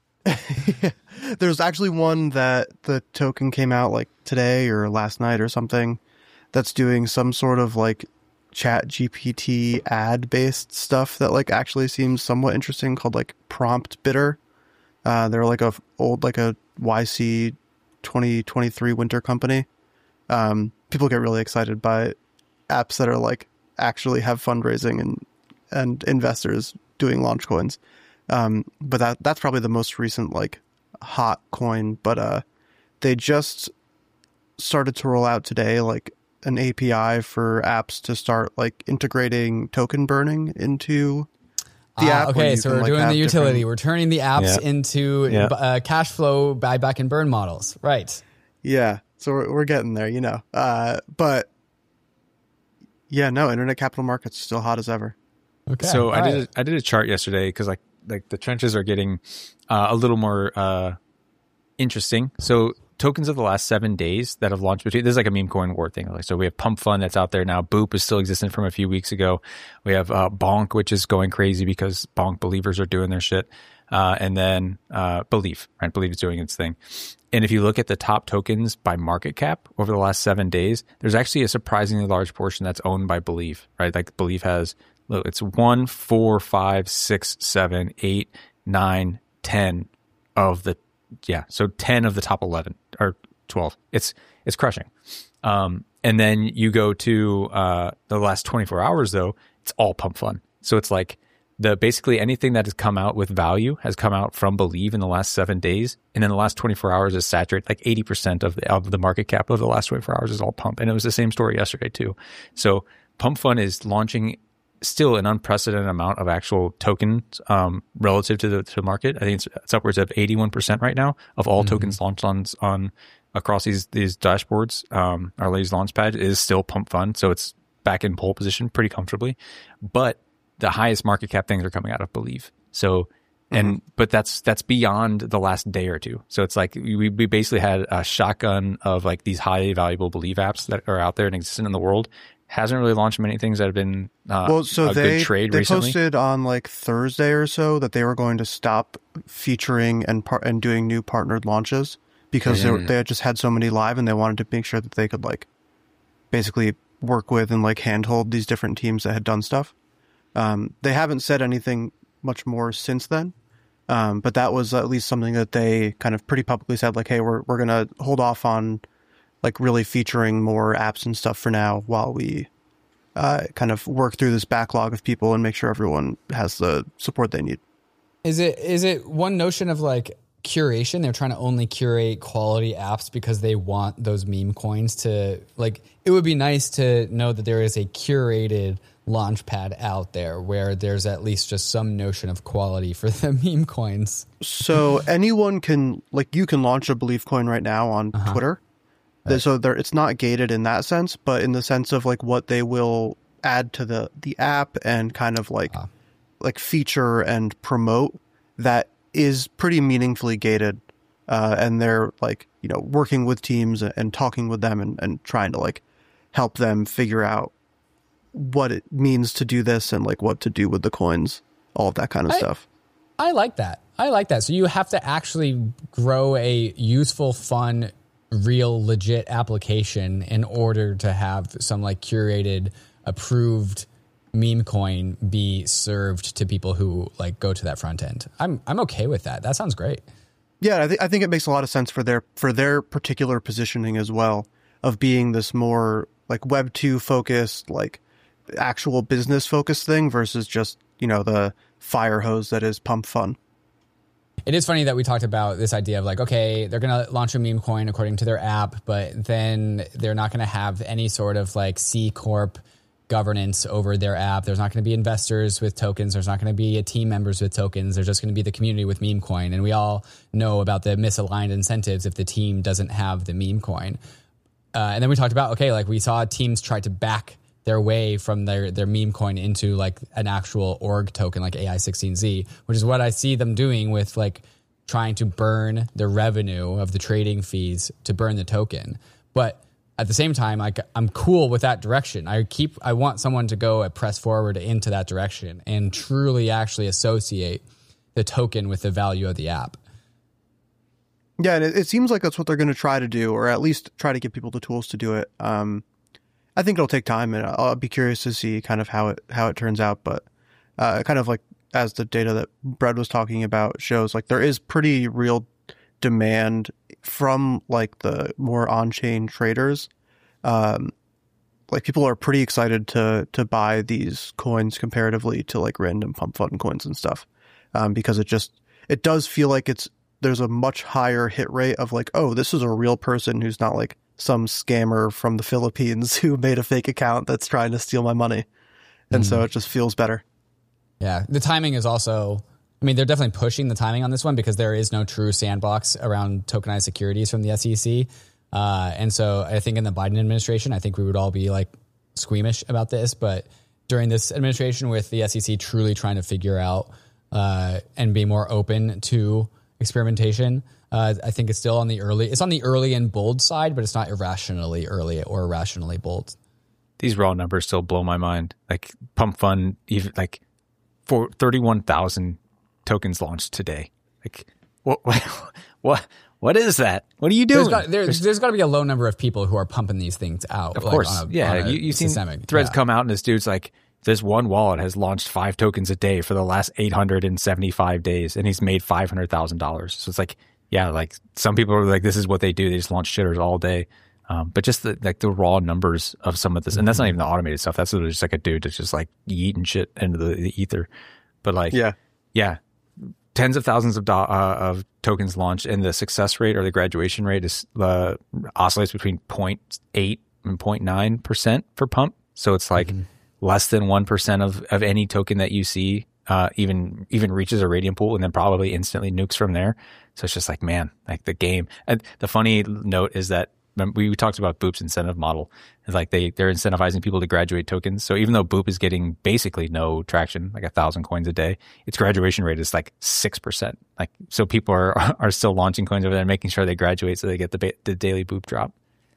There's actually one that the token came out like today or last night or something that's doing some sort of like Chat G P T ad based stuff that like actually seems somewhat interesting, called like Prompt Bidder. Uh, they're like a old, like a Y C twenty twenty-three winter company. Um, people get really excited by apps that are like actually have fundraising and, and investors doing launch coins. Um, but that, that's probably the most recent, like hot coin, but, uh, they just started to roll out today, like an A P I for apps to start like integrating token burning into the
Ah,
app. where
okay,
you
so
can,
we're
like,
doing
have
the utility.
different-
We're turning the apps
Yeah.
into
Yeah.
uh, cash flow buyback and burn models. Right.
Yeah. So we're, we're getting there, you know, uh, but yeah, no, internet capital markets still hot as ever.
Okay.
So I
all
did
right.
a, I did a chart yesterday because like like the trenches are getting uh, a little more uh, interesting. So tokens of the last seven days that have launched between, this is like a meme coin war thing. Like, so we have Pump Fund that's out there now. Boop is still existent from a few weeks ago. We have uh, Bonk, which is going crazy because Bonk believers are doing their shit. Uh, and then uh, Believe, right? Believe is doing its thing. And if you look at the top tokens by market cap over the last seven days, there's actually a surprisingly large portion that's owned by Believe, right? Like Believe has, look, it's one, four, five, six, seven, eight, nine, ten of the, yeah, so ten of the top eleven or twelve. It's it's crushing. Um, and then you go to uh, the last twenty-four hours, though, it's all Pump Fund. So it's like the basically anything that has come out with value has come out from Believe in the last seven days, and then the last twenty-four hours is saturated. Like eighty percent of the of the market cap of the last twenty-four hours is all Pump, and it was the same story yesterday too. So Pump Fund is launching still an unprecedented amount of actual tokens um, relative to the to the market. I think it's, it's upwards of eighty-one percent right now of all mm-hmm. tokens launched on on across these these dashboards. Um, our latest launch pad is still Pump Fund, so it's back in pole position pretty comfortably. But the highest market cap things are coming out of Believe. So, and mm-hmm. but that's that's beyond the last day or two. So it's like we we basically had a shotgun of like these highly valuable Believe apps that are out there and exist in the world. Hasn't really launched many things that have been uh,
well, so
a
they,
good trade
they
recently.
posted on like Thursday or so that they were going to stop featuring and par- and doing new partnered launches because mm-hmm. they, they just had so many live, and they wanted to make sure that they could like basically work with and like handhold these different teams that had done stuff. Um, they haven't said anything much more since then, um, but that was at least something that they kind of pretty publicly said, like, hey, we're we're going to hold off on like really featuring more apps and stuff for now while we uh, kind of work through this backlog of people and make sure everyone has the support they need.
Is it is it one notion of like curation? They're trying to only curate quality apps because they want those meme coins to like, it would be nice to know that there is a curated launch pad out there where there's at least just some notion of quality for the meme coins.
So anyone can, like, you can launch a Believe coin right now on uh-huh. Twitter. Right. So there, it's not gated in that sense, but in the sense of like what they will add to the, the app and kind of like uh-huh. like feature and promote, that is pretty meaningfully gated. Uh, and they're like, you know, working with teams and talking with them and, and trying to like help them figure out what it means to do this and like what to do with the coins, all of that kind of
I,
stuff.
I like that. I like that. So you have to actually grow a useful, fun, real, legit application in order to have some like curated, approved meme coin be served to people who like go to that front end. I'm I'm okay with that. That sounds great.
Yeah, I think I think it makes a lot of sense for their for their particular positioning as well, of being this more like Web two focused, like actual business focused thing versus just, you know, the fire hose that is Pump Fund.
It is funny that we talked about this idea of like, okay, they're going to launch a meme coin according to their app, but then they're not going to have any sort of like C Corp governance over their app. There's not going to be investors with tokens. There's not going to be a team members with tokens. There's just going to be the community with meme coin. And we all know about the misaligned incentives if the team doesn't have the meme coin. Uh, and then we talked about, okay, like we saw teams try to back their way from their, their meme coin into like an actual org token like A I sixteen Z, which is what I see them doing with like trying to burn the revenue of the trading fees to burn the token. But at the same time, like, I'm cool with that direction. I keep, I want someone to go and press forward into that direction and truly actually associate the token with the value of the app.
Yeah, and it, it seems like that's what they're going to try to do, or at least try to give people the tools to do it. Um, I think it'll take time, and I'll be curious to see kind of how it how it turns out. But uh, kind of like as the data that Brad was talking about shows, like there is pretty real demand from like the more on-chain traders. Um, like people are pretty excited to to buy these coins comparatively to like random pump fund coins and stuff, um, because it just it does feel like it's there's a much higher hit rate of like, oh, this is a real person who's not like some scammer from the Philippines who made a fake account that's trying to steal my money. And mm. so it just feels better.
Yeah. The timing is also, I mean, they're definitely pushing the timing on this one because there is no true sandbox around tokenized securities from the S E C. Uh, and so I think in the Biden administration, I think we would all be like squeamish about this. But during this administration with the S E C truly trying to figure out uh, and be more open to experimentation, Uh, I think it's still on the early. It's on the early and bold side, but it's not irrationally early or irrationally bold.
These raw numbers still blow my mind. Like Pump Fund, even like for thirty-one thousand tokens launched today. Like what? What? What? What is that? What are you doing?
There's got, there, there's, there's got to be a low number of people who are pumping these things out.
Of
like
course,
on a,
yeah.
on a
you, you've seen
systemic,
threads
yeah.
come out, and this dude's like, this one wallet has launched five tokens a day for the last eight hundred seventy-five days, and he's made five hundred thousand dollars. So it's like. Yeah, like some people are like, this is what they do. They just launch shitters all day. Um, but just the, like the raw numbers of some of this, and that's not even the automated stuff. That's literally just like a dude that's just like yeeting shit into the, the ether. But like,
yeah,
yeah, tens of thousands of do- uh, of tokens launched, and the success rate or the graduation rate is uh, oscillates between zero point eight and zero point nine percent for pump. So it's like mm-hmm. less than one percent of of any token that you see uh, even even reaches a radium pool, and then probably instantly nukes from there. So it's just like, man, like the game. And the funny note is that we talked about Boop's incentive model. It's like they, they're incentivizing people to graduate tokens. So even though Boop is getting basically no traction, like a thousand coins a day, its graduation rate is like six percent. Like, so people are, are still launching coins over there, making sure they graduate so they get the, the daily Boop drop.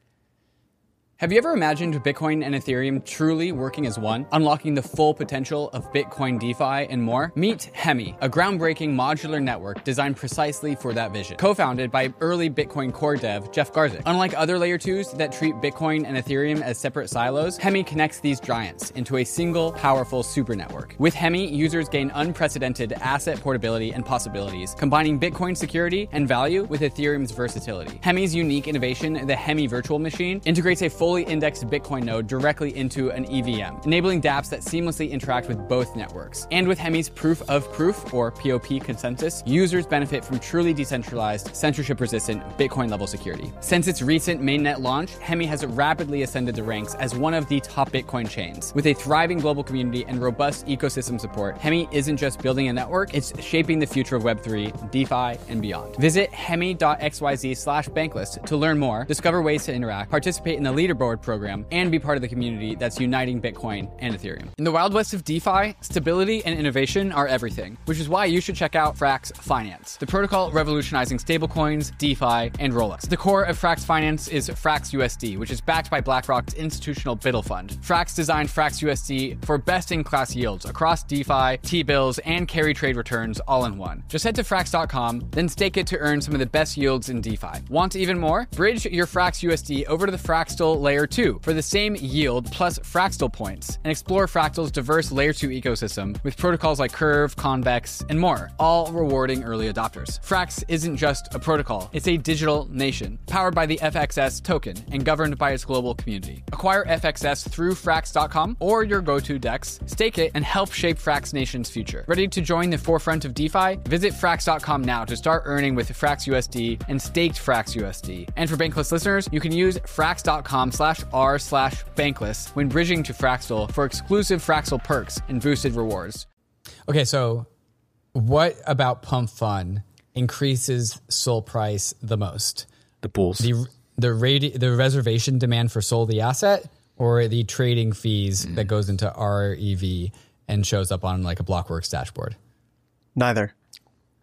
Have you ever imagined Bitcoin and Ethereum truly working as one, unlocking the full potential of Bitcoin DeFi and more? Meet Hemi, a groundbreaking modular network designed precisely for that vision. Co-founded by early Bitcoin core dev Jeff Garzik. Unlike other layer twos that treat Bitcoin and Ethereum as separate silos, Hemi connects these giants into a single powerful super network. With Hemi, users gain unprecedented asset portability and possibilities, combining Bitcoin security and value with Ethereum's versatility. Hemi's unique innovation, the Hemi Virtual Machine, integrates a full fully indexed Bitcoin node directly into an E V M, enabling dApps that seamlessly interact with both networks. And with Hemi's proof of proof, or P O P consensus, users benefit from truly decentralized, censorship-resistant Bitcoin-level security. Since its recent mainnet launch, Hemi has rapidly ascended the ranks as one of the top Bitcoin chains. With a thriving global community and robust ecosystem support, Hemi isn't just building a network, it's shaping the future of Web three, DeFi, and beyond. Visit hemi.xyz slash banklist to learn more, discover ways to interact, participate in the leaderboard program, and be part of the community that's uniting Bitcoin and Ethereum. In the Wild West of DeFi, stability and innovation are everything, which is why you should check out Frax Finance, the protocol revolutionizing stablecoins, DeFi, and rollups. The core of Frax Finance is Frax U S D, which is backed by BlackRock's institutional Biddle Fund. Frax designed Frax U S D for best-in-class yields across DeFi, T-bills, and carry trade returns all in one. Just head to frax dot com, then stake it to earn some of the best yields in DeFi. Want even more? Bridge your Frax U S D over to the Fraxtal Layer two for the same yield plus Fraxtal points, and explore Fractal's diverse Layer two ecosystem with protocols like Curve, Convex, and more, all rewarding early adopters. Frax isn't just a protocol, it's a digital nation, powered by the F X S token and governed by its global community. Acquire F X S through frax dot com or your go-to DEX, stake it, and help shape Frax Nation's future. Ready to join the forefront of DeFi? Visit frax dot com now to start earning with Frax U S D and staked Frax U S D. And for Bankless listeners, you can use frax dot com slash r slash bankless when bridging to Fraxtal for exclusive Fraxtal perks and boosted rewards.
Okay, so what about Pump Fund increases Sol price the most?
The pools.
The the radi- the reservation demand for Sol the asset, or the trading fees mm. that goes into R E V and shows up on like a Blockworks dashboard?
Neither.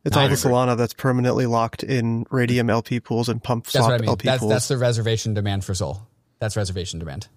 It's all the Solana that's permanently locked in Raydium L P pools and Pump
That's
Swap
what I mean.
L P
That's,
pools.
that's the reservation demand for Sol. That's reservation demand.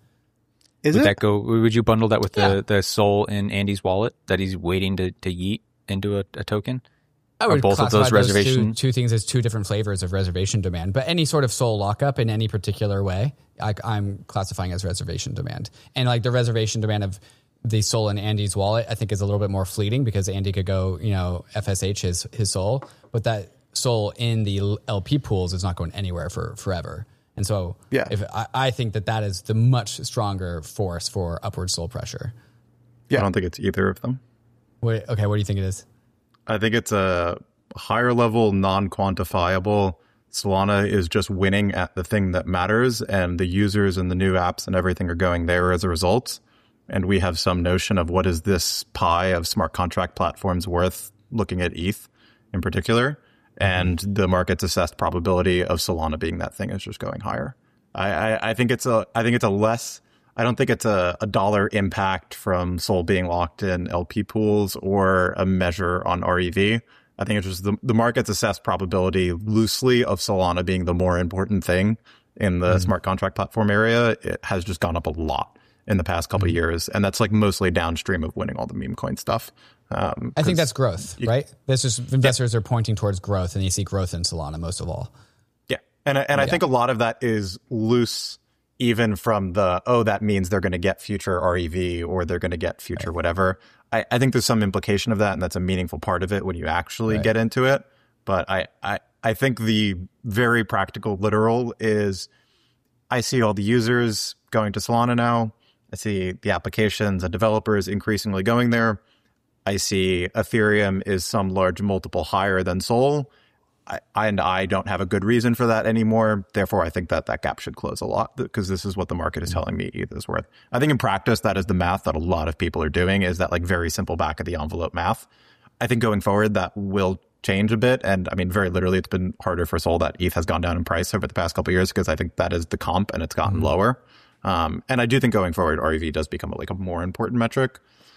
Is
would
it?
that go? Would you bundle that with
Yeah.
the the Sol in Andy's wallet that he's waiting to to yeet into a, a token?
I
Or
would
both of
classify
those
those
reservation-
two, two things as two different flavors of reservation demand. But any sort of Sol lockup in any particular way, I, I'm classifying as reservation demand. And like the reservation demand of the Sol in Andy's wallet, I think is a little bit more fleeting because Andy could go, you know, F S H his his Sol, but that Sol in the L P pools is not going anywhere for forever. And so,
Yeah.
if I, I think that that is the much stronger force for upward Sol pressure.
Yeah.
I don't think it's either of them.
What, okay, what do you think it is?
I think it's a higher level, non-quantifiable. Solana is just winning at the thing that matters, and the users and the new apps and everything are going there as a result. And we have some notion of what is this pie of smart contract platforms worth, looking at E T H in particular. And the market's assessed probability of Solana being that thing is just going higher. I, I, I think it's a I think it's a less I don't think it's a, a dollar impact from Sol being locked in L P pools or a measure on R E V. I think it's just the, the market's assessed probability loosely of Solana being the more important thing in the mm. smart contract platform area. It has just gone up a lot in the past couple mm. of years. And that's like mostly downstream of winning all the meme coin stuff. Um,
I think that's growth, you, right? This is investors yeah. are pointing towards growth, and you see growth in Solana most of all.
Yeah. And, and oh, I yeah. think a lot of that is loose even from the, oh, that means they're going to get future R E V or they're going to get future right. whatever. I, I think there's some implication of that, and that's a meaningful part of it when you actually right. get into it. But I, I, I think the very practical literal is I see all the users going to Solana now. I see the applications and developers increasingly going there. I see Ethereum is some large multiple higher than Sol. I, and I don't have a good reason for that anymore. Therefore, I think that that gap should close a lot because this is what the market is telling me E T H is worth. I think in practice, that is the math that a lot of people are doing, is that like very simple back of the envelope math. I think going forward, that will change a bit. And I mean, very literally, it's been harder for Sol that E T H has gone down in price over the past couple of years because I think that is the comp and it's gotten mm-hmm. lower. Um, and I do think going forward, R E V does become like a more important metric.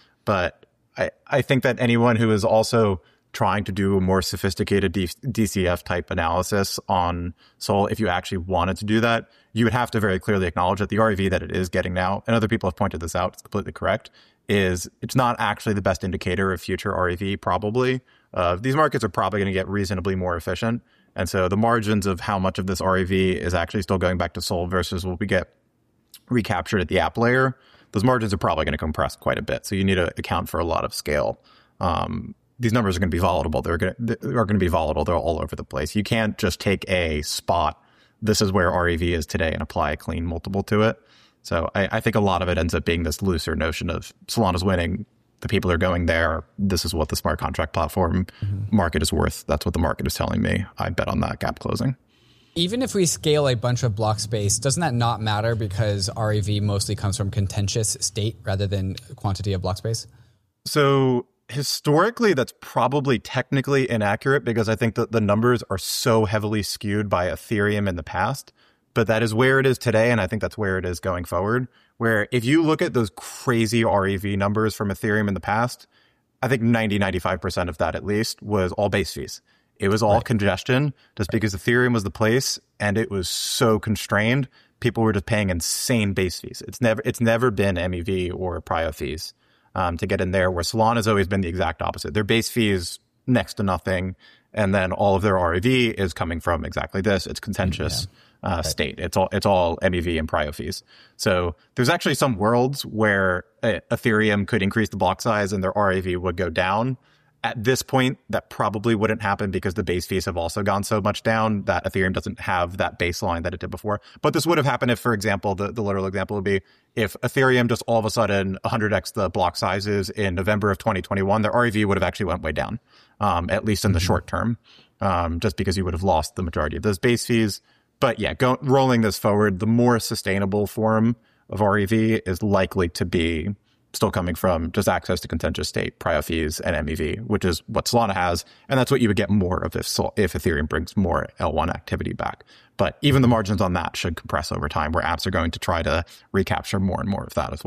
But I, I think that anyone who is also trying to do a more sophisticated D C F type analysis on Sol, if you actually wanted to do that, you would have to very clearly acknowledge that the R E V that it is getting now, and other people have pointed this out, it's completely correct, is it's not actually the best indicator of future R E V, probably. Uh, these markets are probably going to get reasonably more efficient. And so the margins of how much of this R E V is actually still going back to Sol versus what we get recaptured at the app layer, those margins are probably going to compress quite a bit. So you need to account for a lot of scale. Um, these numbers are going to be volatile. They're going to, they're going to be volatile. They're all over the place. You can't just take a spot, this is where R E V is today, and apply a clean multiple to it. So I, I think a lot of it ends up being this looser notion of Solana's winning, the people are going there, this is what the smart contract platform mm-hmm. market is worth. That's what the market is telling me. I bet on that gap closing.
Even if we scale a bunch of block space, doesn't that not matter because R E V mostly comes from contentious state rather than quantity of block space?
So historically, that's probably technically inaccurate because I think that the numbers are so heavily skewed by Ethereum in the past. But that is where it is today, and I think that's where it is going forward. Where if you look at those crazy R E V numbers from Ethereum in the past, I think ninety, ninety-five percent of that at least was all base fees. It was all right. congestion just right. because Ethereum was the place and it was so constrained. People were just paying insane base fees. It's never it's never been M E V or prio fees um, to get in there, where Solana has always been the exact opposite. Their base fee is next to nothing, and then all of their R E V is coming from exactly this. It's contentious yeah. uh, right. state. It's all it's all M E V and prio fees. So there's actually some worlds where uh, Ethereum could increase the block size and their R E V would go down. At this point, that probably wouldn't happen because the base fees have also gone so much down that Ethereum doesn't have that baseline that it did before. But this would have happened if, for example, the, the literal example would be if Ethereum just all of a sudden one hundred x the block sizes in November of twenty twenty-one, their R E V would have actually went way down, um, at least in the mm-hmm. short term, um, just because you would have lost the majority of those base fees. But yeah, go, rolling this forward, the more sustainable form of R E V is likely to be still coming from just access to contentious state, prio fees, and M E V, which is what Solana has. And that's what you would get more of if if Ethereum brings more L one activity back. But even the margins on that should compress over time, where apps are going to try to recapture more and more of that as well.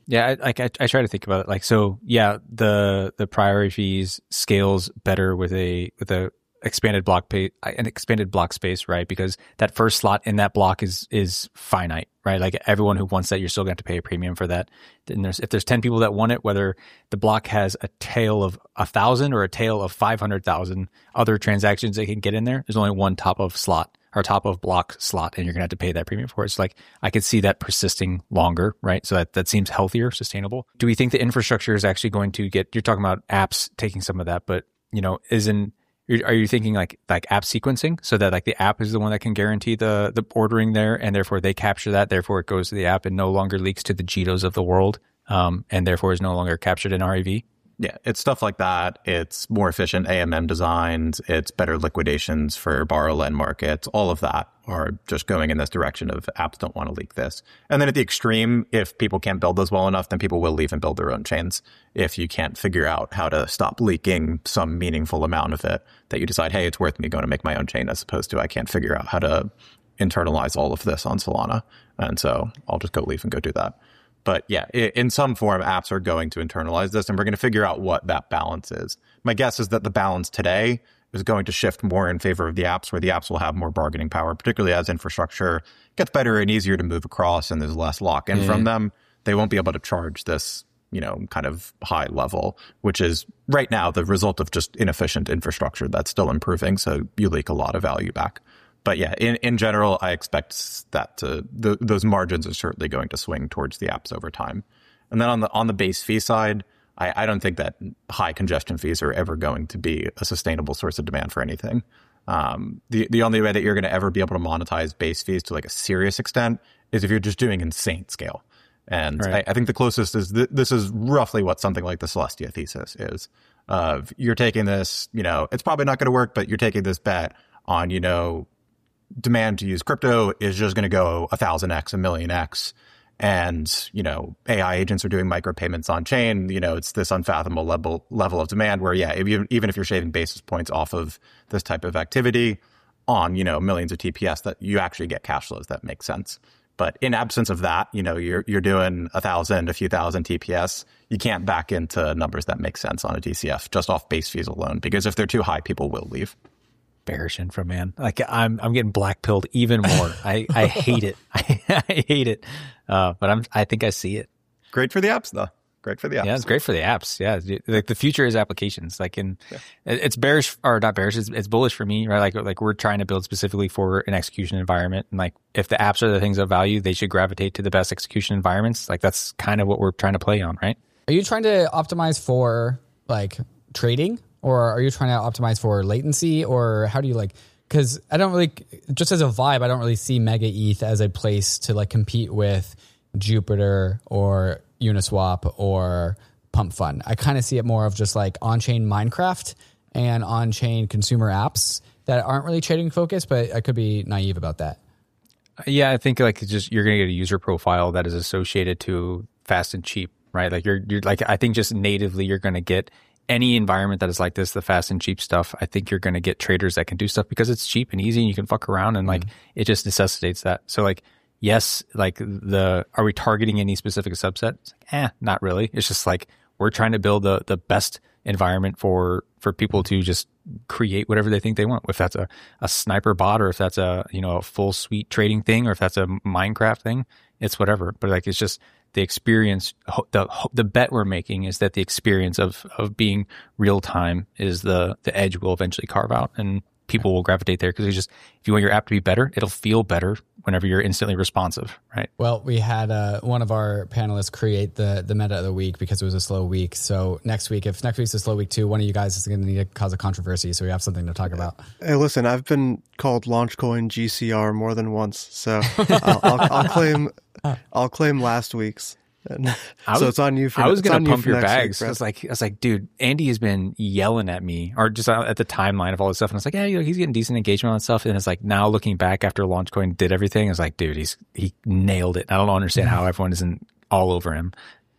Yeah, I, like I, I try to think about it. Like, so yeah, the the priority fees scales better with a with a expanded block pay, an expanded block space, right? Because that first slot in that block is is finite, right? Like everyone who wants that, you're still going to have to pay a premium for that. Then there's if there's ten people that want it, whether the block has a tail of a thousand or a tail of five hundred thousand other transactions they can get in there, there's only one top of slot or top of block slot, and you're gonna have to pay that premium for it. It's like I could see that persisting longer, right? So that, that seems healthier, sustainable. Do we think the infrastructure is actually going to get? You're talking about apps taking some of that, but you know, isn't are you thinking like like app sequencing, so that like the app is the one that can guarantee the the ordering there, and therefore they capture that, therefore it goes to the app and no longer leaks to the Jitos of the world, um, and therefore is no longer captured in R E V?
Yeah, it's stuff like that. It's more efficient A M M designs. It's better liquidations for borrow lend markets. All of that are just going in this direction of apps don't want to leak this. And then at the extreme, if people can't build those well enough, then people will leave and build their own chains. If you can't figure out how to stop leaking some meaningful amount of it, that you decide, hey, it's worth me going to make my own chain, as opposed to I can't figure out how to internalize all of this on Solana. And so I'll just go leave and go do that. But yeah, in some form, apps are going to internalize this, and we're going to figure out what that balance is. My guess is that the balance today is going to shift more in favor of the apps, where the apps will have more bargaining power, particularly as infrastructure gets better and easier to move across and there's less lock-in mm. from them. They won't be able to charge this, you know, kind of high level, which is right now the result of just inefficient infrastructure that's still improving. So you leak a lot of value back. But yeah, in, in general, I expect that to, the, those margins are certainly going to swing towards the apps over time. And then on the on the base fee side, I, I don't think that high congestion fees are ever going to be a sustainable source of demand for anything. Um, the the only way that you're going to ever be able to monetize base fees to like a serious extent is if you're just doing insane scale. And right. I, I think the closest is th- this is roughly what something like the Celestia thesis is. Of you're taking this, you know, it's probably not going to work, but you're taking this bet on, you know, demand to use crypto is just going to go a thousand X, a million X. And, you know, A I agents are doing micropayments on chain. You know, it's this unfathomable level level of demand where, yeah, if you, even if you're shaving basis points off of this type of activity on, you know, millions of T P S, that you actually get cash flows that make sense. But in absence of that, you know, you're you're doing a thousand, a few thousand T P S. You can't back into numbers that make sense on a D C F just off base fees alone, because if they're too high, people will leave.
Bearish infra, man. Like I'm, I'm getting black pilled even more. I, I hate it. I, I hate it. Uh, but I'm, I think I see it.
Great for the apps, though. Great for the apps.
Yeah, it's great for the apps. Yeah, like the future is applications. Like in, yeah. it's bearish or not bearish. It's, it's bullish for me, right? Like, like we're trying to build specifically for an execution environment, and like if the apps are the things of value, they should gravitate to the best execution environments. Like that's kind of what we're trying to play on, right?
Are you trying to optimize for like trading? Or are you trying to optimize for latency, or how do you like, because I don't really, just as a vibe, I don't really see Mega E T H as a place to like compete with Jupiter or Uniswap or Pump Fund. I kind of see it more of just like on-chain Minecraft and on-chain consumer apps that aren't really trading focused, but I could be naive about that.
Yeah, I think like just you're going to get a user profile that is associated to fast and cheap, right? Like you're, you're like, I think just natively you're going to get any environment that is like this, the fast and cheap stuff. I think you're going to get traders that can do stuff because it's cheap and easy and you can fuck around, and like mm-hmm. it just necessitates that. So like, yes, like the, are we targeting any specific subset? It's like, eh, not really. It's just like, we're trying to build the, the best environment for, for people to just create whatever they think they want. If that's a, a sniper bot, or if that's a, you know, a full suite trading thing, or if that's a Minecraft thing, it's whatever. But like, it's just, the experience, the the bet we're making is that the experience of of being real time is the the edge we'll eventually carve out, and people will gravitate there because it's just, if you want your app to be better, it'll feel better whenever you're instantly responsive, right?
Well, we had uh, one of our panelists create the the meta of the week because it was a slow week. So next week, if next week's a slow week too, one of you guys is going to need to cause a controversy, so we have something to talk about.
Hey, listen, I've been called Launchcoin G C R more than once, so I'll, I'll, I'll claim I'll claim last week's. And
was,
so it's on you for
I was going to pump
you
your bags. Week, I was like, I was like, dude, Andy has been yelling at me, or just at the timeline of all this stuff. And I was like, yeah, you know, he's getting decent engagement on stuff. And it's like, now looking back after Launchcoin did everything, I was like, dude, he's, he nailed it. I don't understand how everyone isn't all over him.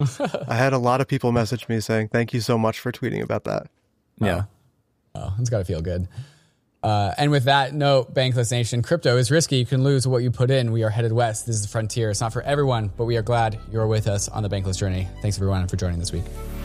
I had a lot of people message me saying, thank you so much for tweeting about that.
Yeah.
Oh, oh it's got to feel good. Uh, and with that note, Bankless Nation, crypto is risky. You can lose what you put in. We are headed west. This is the frontier. It's not for everyone, but we are glad you're with us on the Bankless journey. Thanks everyone for joining this week.